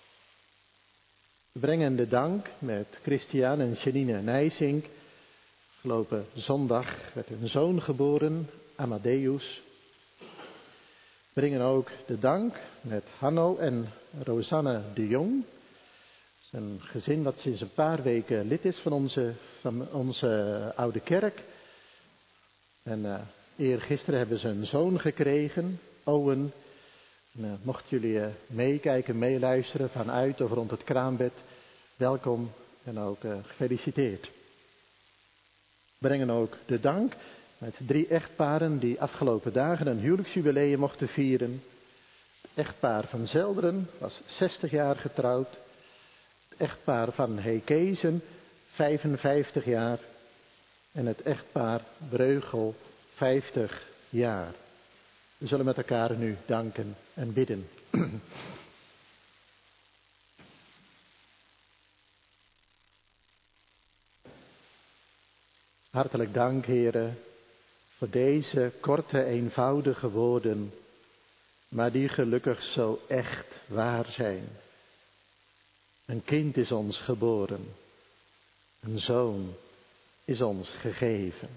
We brengen de dank met Christian en Janine Nijsink. Afgelopen zondag werd hun zoon geboren, Amadeus. We brengen ook de dank met Hanno en Rosanne de Jong. Het is een gezin dat sinds een paar weken lid is van onze, van onze oude kerk. En uh, Eergisteren hebben ze een zoon gekregen, Owen. En, uh, mochten jullie uh, meekijken, meeluisteren vanuit of rond het kraambed, welkom en ook uh, gefeliciteerd. We brengen ook de dank met drie echtparen die afgelopen dagen een huwelijksjubileum mochten vieren. Het echtpaar van Zelderen was zestig jaar getrouwd. Het echtpaar van Heekezen vijfenvijftig jaar. En het echtpaar Breugel vijftig jaar. We zullen met elkaar nu danken en bidden. Hartelijk dank, heren, voor deze korte, eenvoudige woorden, maar die gelukkig zo echt waar zijn. Een kind is ons geboren, een zoon is ons gegeven.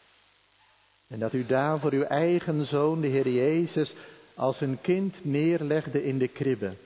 En dat u daar voor uw eigen zoon, de Heer Jezus, als een kind neerlegde in de kribbe.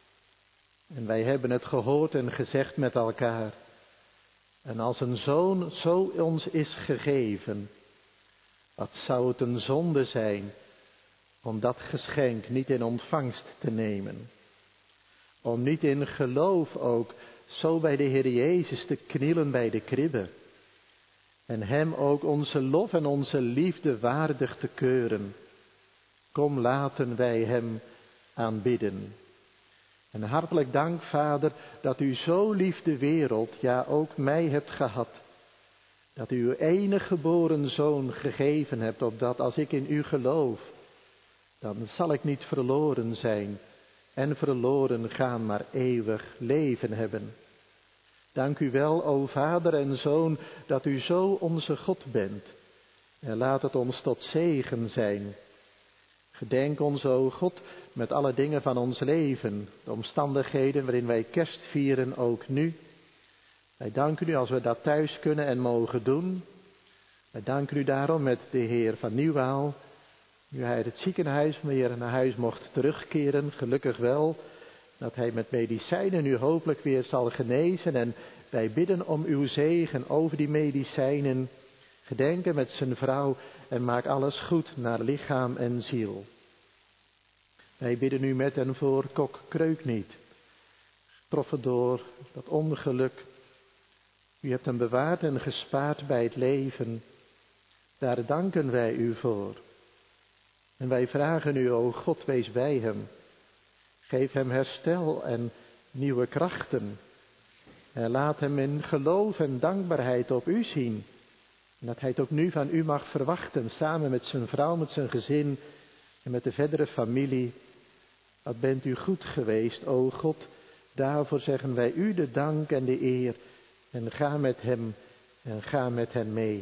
En wij hebben het gehoord en gezegd met elkaar. En als een zoon zo ons is gegeven, wat zou het een zonde zijn om dat geschenk niet in ontvangst te nemen. Om niet in geloof ook zo bij de Heer Jezus te knielen bij de kribbe. En hem ook onze lof en onze liefde waardig te keuren. Kom, laten wij hem aanbidden. En hartelijk dank, Vader, dat u zo lief de wereld, ja ook mij hebt gehad. Dat u uw enige geboren zoon gegeven hebt, opdat als ik in u geloof, dan zal ik niet verloren zijn en verloren gaan, maar eeuwig leven hebben. Dank u wel, o Vader en Zoon, dat u zo onze God bent. En laat het ons tot zegen zijn. Gedenk ons, o God, met alle dingen van ons leven, de omstandigheden waarin wij kerst vieren, ook nu. Wij danken u als we dat thuis kunnen en mogen doen. Wij danken u daarom met de Heer van Nieuwaal, nu hij uit het ziekenhuis weer naar huis mocht terugkeren, gelukkig wel, dat hij met medicijnen nu hopelijk weer zal genezen. En wij bidden om uw zegen over die medicijnen. Gedenken met zijn vrouw en maak alles goed naar lichaam en ziel. Wij bidden u met en voor Kok Kreukniet, getroffen door dat ongeluk. U hebt hem bewaard en gespaard bij het leven. Daar danken wij u voor. En wij vragen u, o God, wees bij hem. Geef hem herstel en nieuwe krachten. En laat hem in geloof en dankbaarheid op u zien. En dat hij het ook nu van u mag verwachten, samen met zijn vrouw, met zijn gezin en met de verdere familie. Wat bent u goed geweest, o God. Daarvoor zeggen wij u de dank en de eer. En ga met hem en ga met hen mee.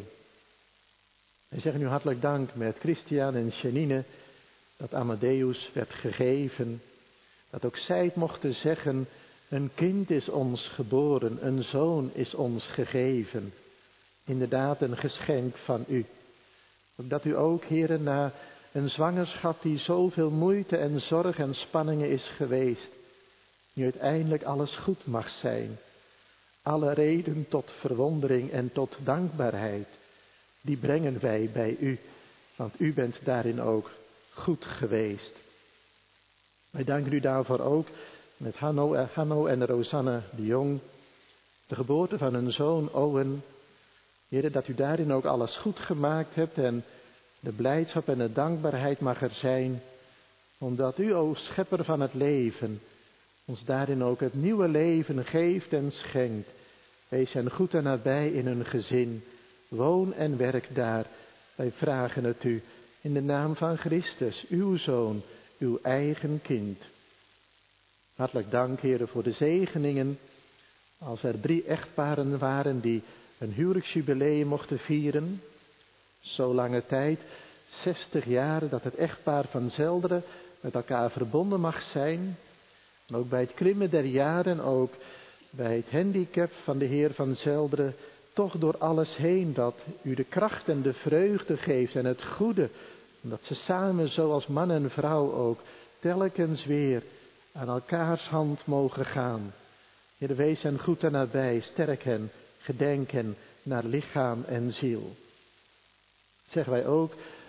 Wij zeggen u hartelijk dank met Christian en Janine, dat Amadeus werd gegeven. Dat ook zij het mochten zeggen, een kind is ons geboren, een zoon is ons gegeven. Inderdaad een geschenk van u. Dat u ook, heren, na een zwangerschap die zoveel moeite en zorg en spanningen is geweest, nu uiteindelijk alles goed mag zijn. Alle reden tot verwondering en tot dankbaarheid, die brengen wij bij u, want u bent daarin ook goed geweest. Wij danken u daarvoor ook met Hanno, Hanno en Rosanne de Jong, de geboorte van hun zoon Owen. Heer, dat u daarin ook alles goed gemaakt hebt en de blijdschap en de dankbaarheid mag er zijn, omdat u, o schepper van het leven, ons daarin ook het nieuwe leven geeft en schenkt. Wees hen goed en nabij in hun gezin, woon en werk daar. Wij vragen het u in de naam van Christus, uw Zoon, uw eigen kind. Hartelijk dank, heren, voor de zegeningen. Als er drie echtparen waren die een huwelijksjubileum mochten vieren. Zo lange tijd, zestig jaar, dat het echtpaar van Zelderen met elkaar verbonden mag zijn. En ook bij het klimmen der jaren, ook bij het handicap van de Heer van Zelderen, toch door alles heen dat u de kracht en de vreugde geeft en het goede. Dat ze samen, zoals man en vrouw ook, telkens weer aan elkaars hand mogen gaan. Heer, wees hen goed en nabij, sterk hen, gedenk hen naar lichaam en ziel. Zeggen wij ook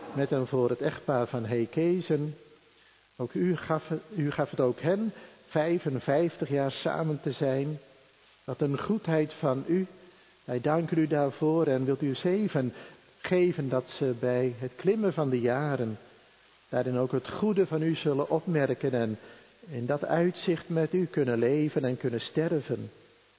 met en voor het echtpaar van Heekezen. Ook u gaf, u gaf het ook hen vijfenvijftig jaar samen te zijn. Wat een goedheid van u. Wij danken u daarvoor en wilt u zeven geven dat ze bij het klimmen van de jaren daarin ook het goede van u zullen opmerken en in dat uitzicht met u kunnen leven en kunnen sterven.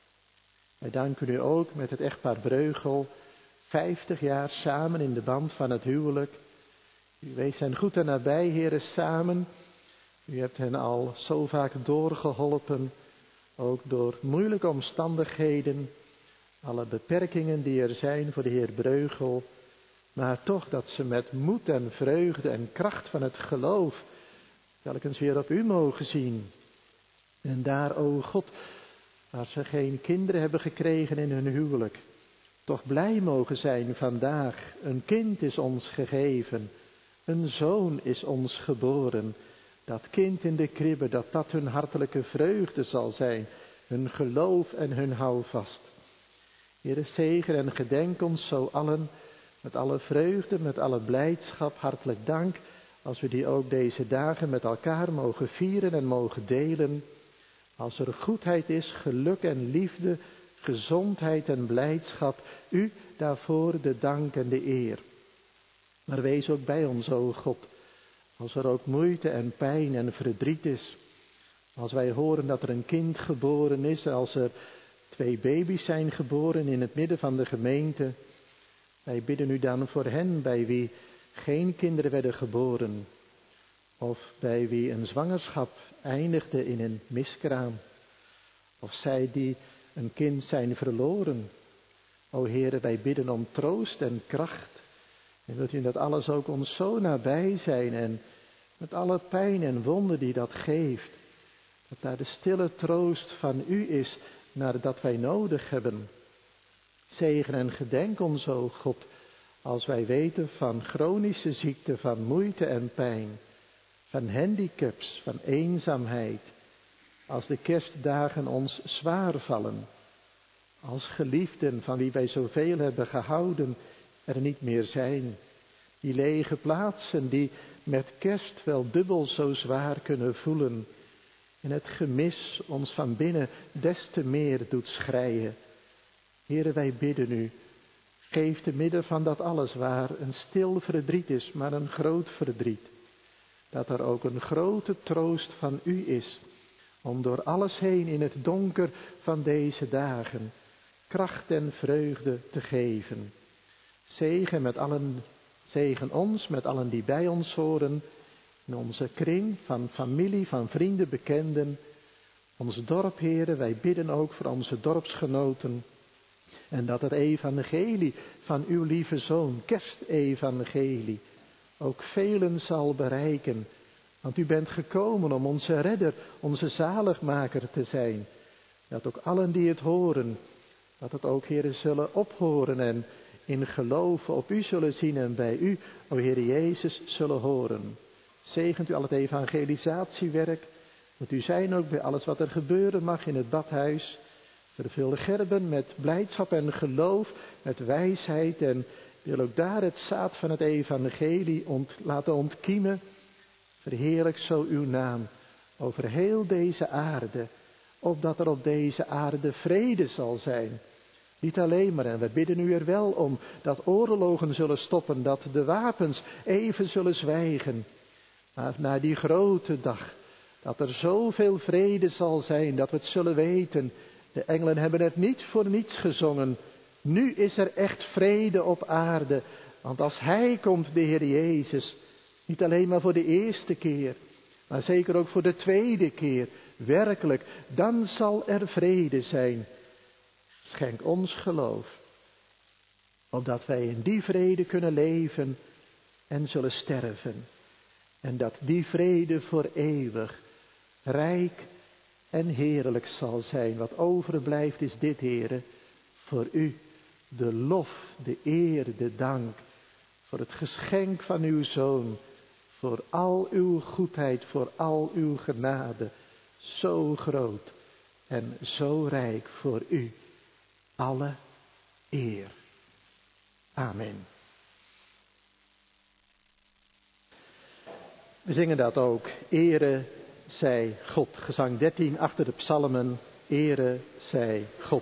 Wij danken u ook met het echtpaar Breugel, vijftig jaar samen in de band van het huwelijk. U wees hen goed en nabij, heren, samen. U hebt hen al zo vaak doorgeholpen, ook door moeilijke omstandigheden, alle beperkingen die er zijn voor de heer Breugel, maar toch dat ze met moed en vreugde en kracht van het geloof telkens weer op u mogen zien. En daar, o God, waar ze geen kinderen hebben gekregen in hun huwelijk, toch blij mogen zijn vandaag. Een kind is ons gegeven, een zoon is ons geboren. Dat kind in de kribbe, dat dat hun hartelijke vreugde zal zijn, hun geloof en hun houvast. Heere, zegen en gedenk ons zo allen, met alle vreugde, met alle blijdschap, hartelijk dank, als we die ook deze dagen met elkaar mogen vieren en mogen delen. Als er goedheid is, geluk en liefde, gezondheid en blijdschap, u daarvoor de dank en de eer. Maar wees ook bij ons, o God, als er ook moeite en pijn en verdriet is. Als wij horen dat er een kind geboren is, als er twee baby's zijn geboren in het midden van de gemeente. Wij bidden u dan voor hen bij wie geen kinderen werden geboren. Of bij wie een zwangerschap eindigde in een miskraam. Of zij die een kind zijn verloren. O Heere, wij bidden om troost en kracht. En wilt u dat alles ook ons zo nabij zijn en met alle pijn en wonden die dat geeft. Dat daar de stille troost van u is naar dat wij nodig hebben. Zegen en gedenk ons, o God, als wij weten van chronische ziekte, van moeite en pijn, van handicaps, van eenzaamheid. Als de kerstdagen ons zwaar vallen, als geliefden van wie wij zoveel hebben gehouden er niet meer zijn. Die lege plaatsen die met kerst wel dubbel zo zwaar kunnen voelen. En het gemis ons van binnen des te meer doet schreien. Heere, wij bidden u, geef te midden van dat alles waar een stil verdriet is, maar een groot verdriet. Dat er ook een grote troost van u is, om door alles heen in het donker van deze dagen kracht en vreugde te geven. Zegen met allen, zegen ons met allen die bij ons horen, in onze kring van familie, van vrienden, bekenden. Ons dorp, Heere, wij bidden ook voor onze dorpsgenoten. En dat het evangelie van uw lieve Zoon, kerstevangelie, ook velen zal bereiken. Want u bent gekomen om onze redder, onze zaligmaker te zijn. Dat ook allen die het horen, dat het ook, Heere, zullen ophoren en in geloof op u zullen zien en bij u, o Heere Jezus, zullen horen. Zegent u al het evangelisatiewerk. Moet u zijn ook bij alles wat er gebeuren mag in het badhuis. Vervul de gerben met blijdschap en geloof, met wijsheid. En wil ook daar het zaad van het evangelie ont, laten ontkiemen. Verheerlijk zo uw naam over heel deze aarde. Opdat er op deze aarde vrede zal zijn. Niet alleen maar, en we bidden u er wel om, dat oorlogen zullen stoppen, dat de wapens even zullen zwijgen. Maar na die grote dag, dat er zoveel vrede zal zijn, dat we het zullen weten. De engelen hebben het niet voor niets gezongen. Nu is er echt vrede op aarde. Want als Hij komt, de Heer Jezus, niet alleen maar voor de eerste keer, maar zeker ook voor de tweede keer, werkelijk, dan zal er vrede zijn. Schenk ons geloof, opdat wij in die vrede kunnen leven en zullen sterven. En dat die vrede voor eeuwig, rijk en heerlijk zal zijn. Wat overblijft is dit, Heere, voor u de lof, de eer, de dank, voor het geschenk van uw Zoon, voor al uw goedheid, voor al uw genade, zo groot en zo rijk voor u. Alle eer. Amen. We zingen dat ook. Ere zij God. Gezang dertien achter de psalmen. Ere zij God.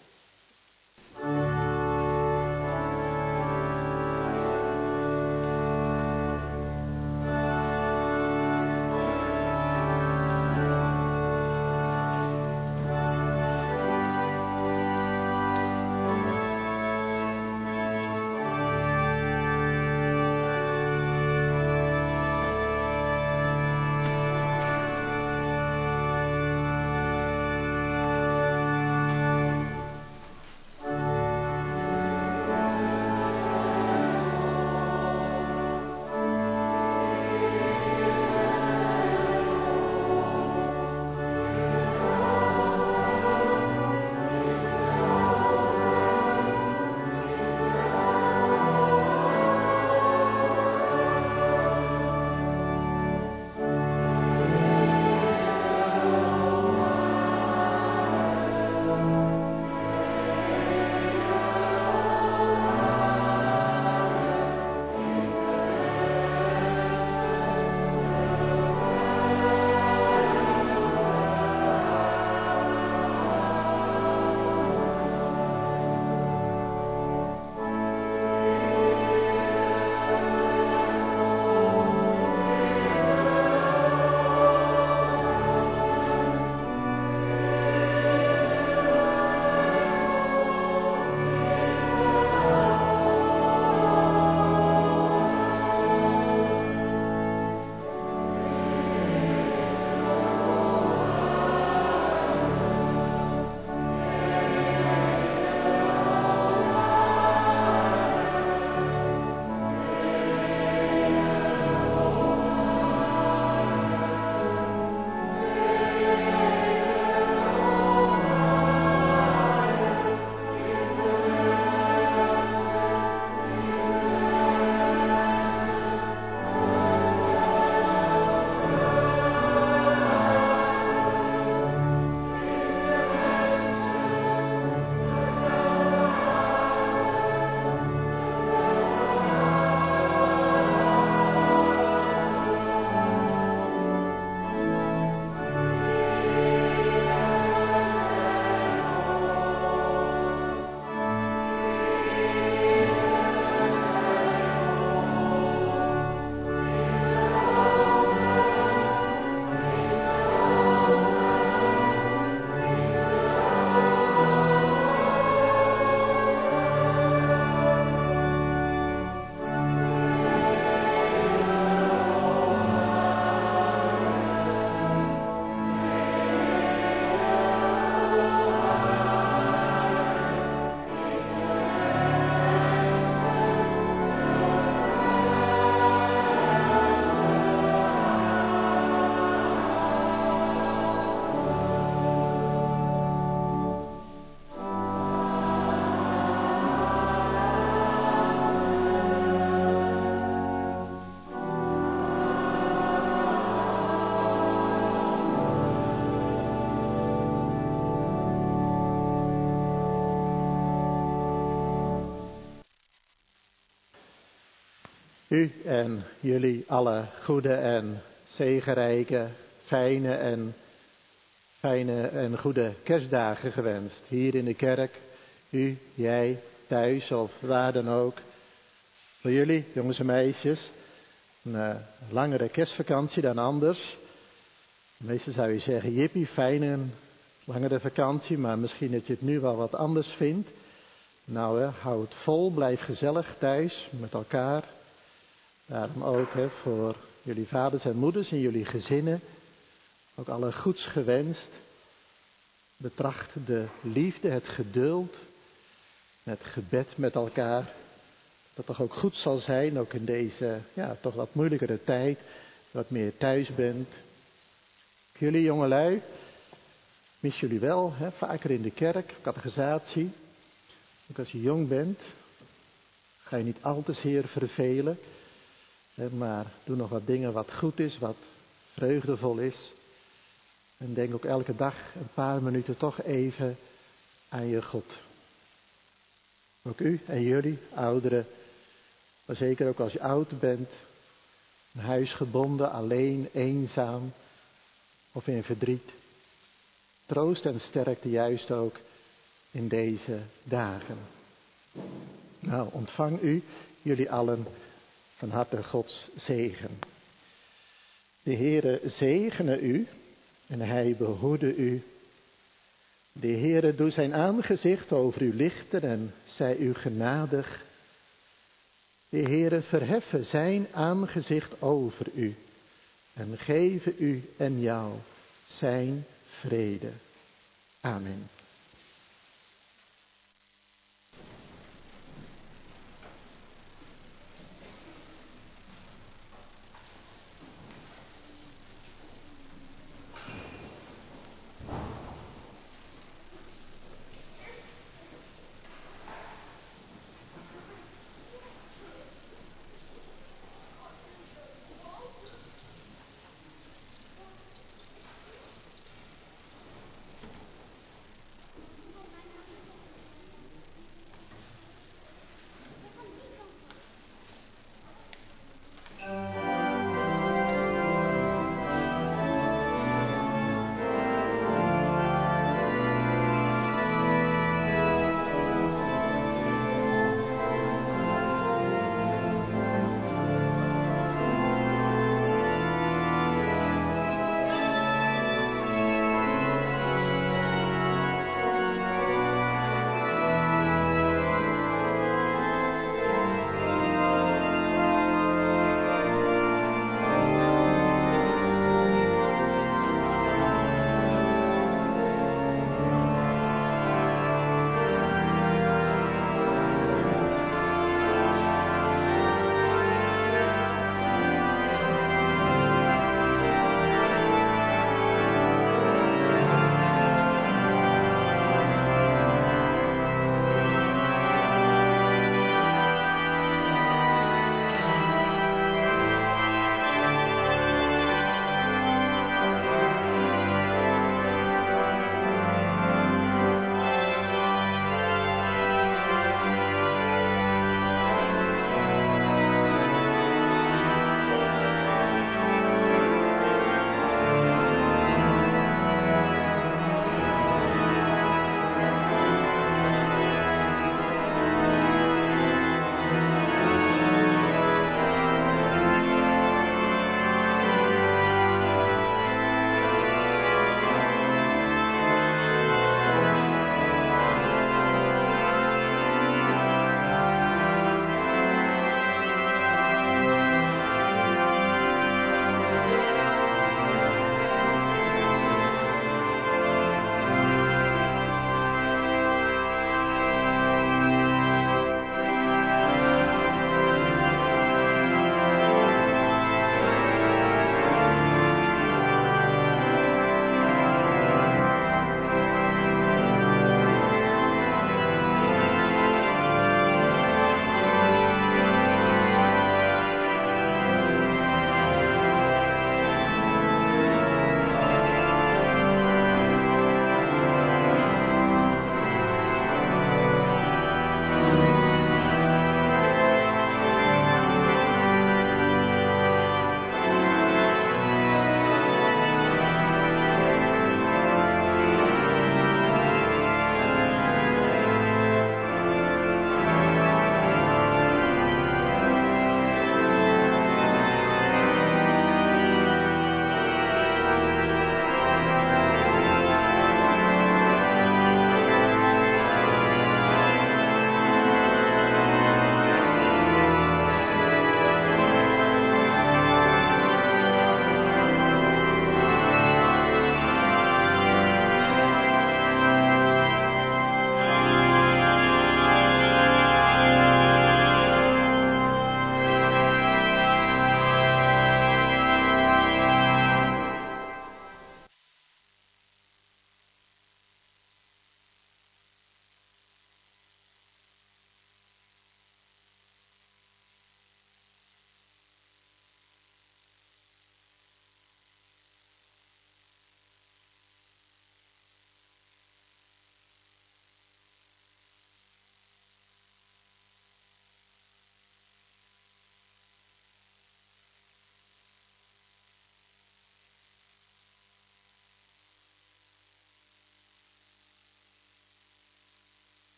U en jullie alle goede en zegenrijke, fijne en, fijne en goede kerstdagen gewenst. Hier in de kerk, u, jij, thuis of waar dan ook. Voor jullie, jongens en meisjes, een uh, langere kerstvakantie dan anders. Meestal zou je zeggen, jippie, fijne, langere vakantie, maar misschien dat je het nu wel wat anders vindt. Nou, hè, hou het vol, blijf gezellig thuis met elkaar. Daarom ook hè, voor jullie vaders en moeders en jullie gezinnen, ook alle goeds gewenst. Betracht de liefde, het geduld, het gebed met elkaar. Dat toch ook goed zal zijn, ook in deze ja, toch wat moeilijkere tijd, wat meer thuis bent. Jullie jongelui, mis jullie wel, hè, vaker in de kerk, catechisatie. Ook als je jong bent, ga je niet al te zeer vervelen. Maar doe nog wat dingen wat goed is, wat vreugdevol is. En denk ook elke dag een paar minuten toch even aan je God. Ook u en jullie, ouderen. Maar zeker ook als je oud bent. Een huisgebonden, alleen, eenzaam of in verdriet. Troost en sterkte juist ook in deze dagen. Nou, ontvang u, jullie allen, van harte Gods zegen. De Heere zegene u en hij behoede u. De Heere doe zijn aangezicht over u lichten en zij u genadig. De Heere verheffen zijn aangezicht over u en geven u en jou zijn vrede. Amen.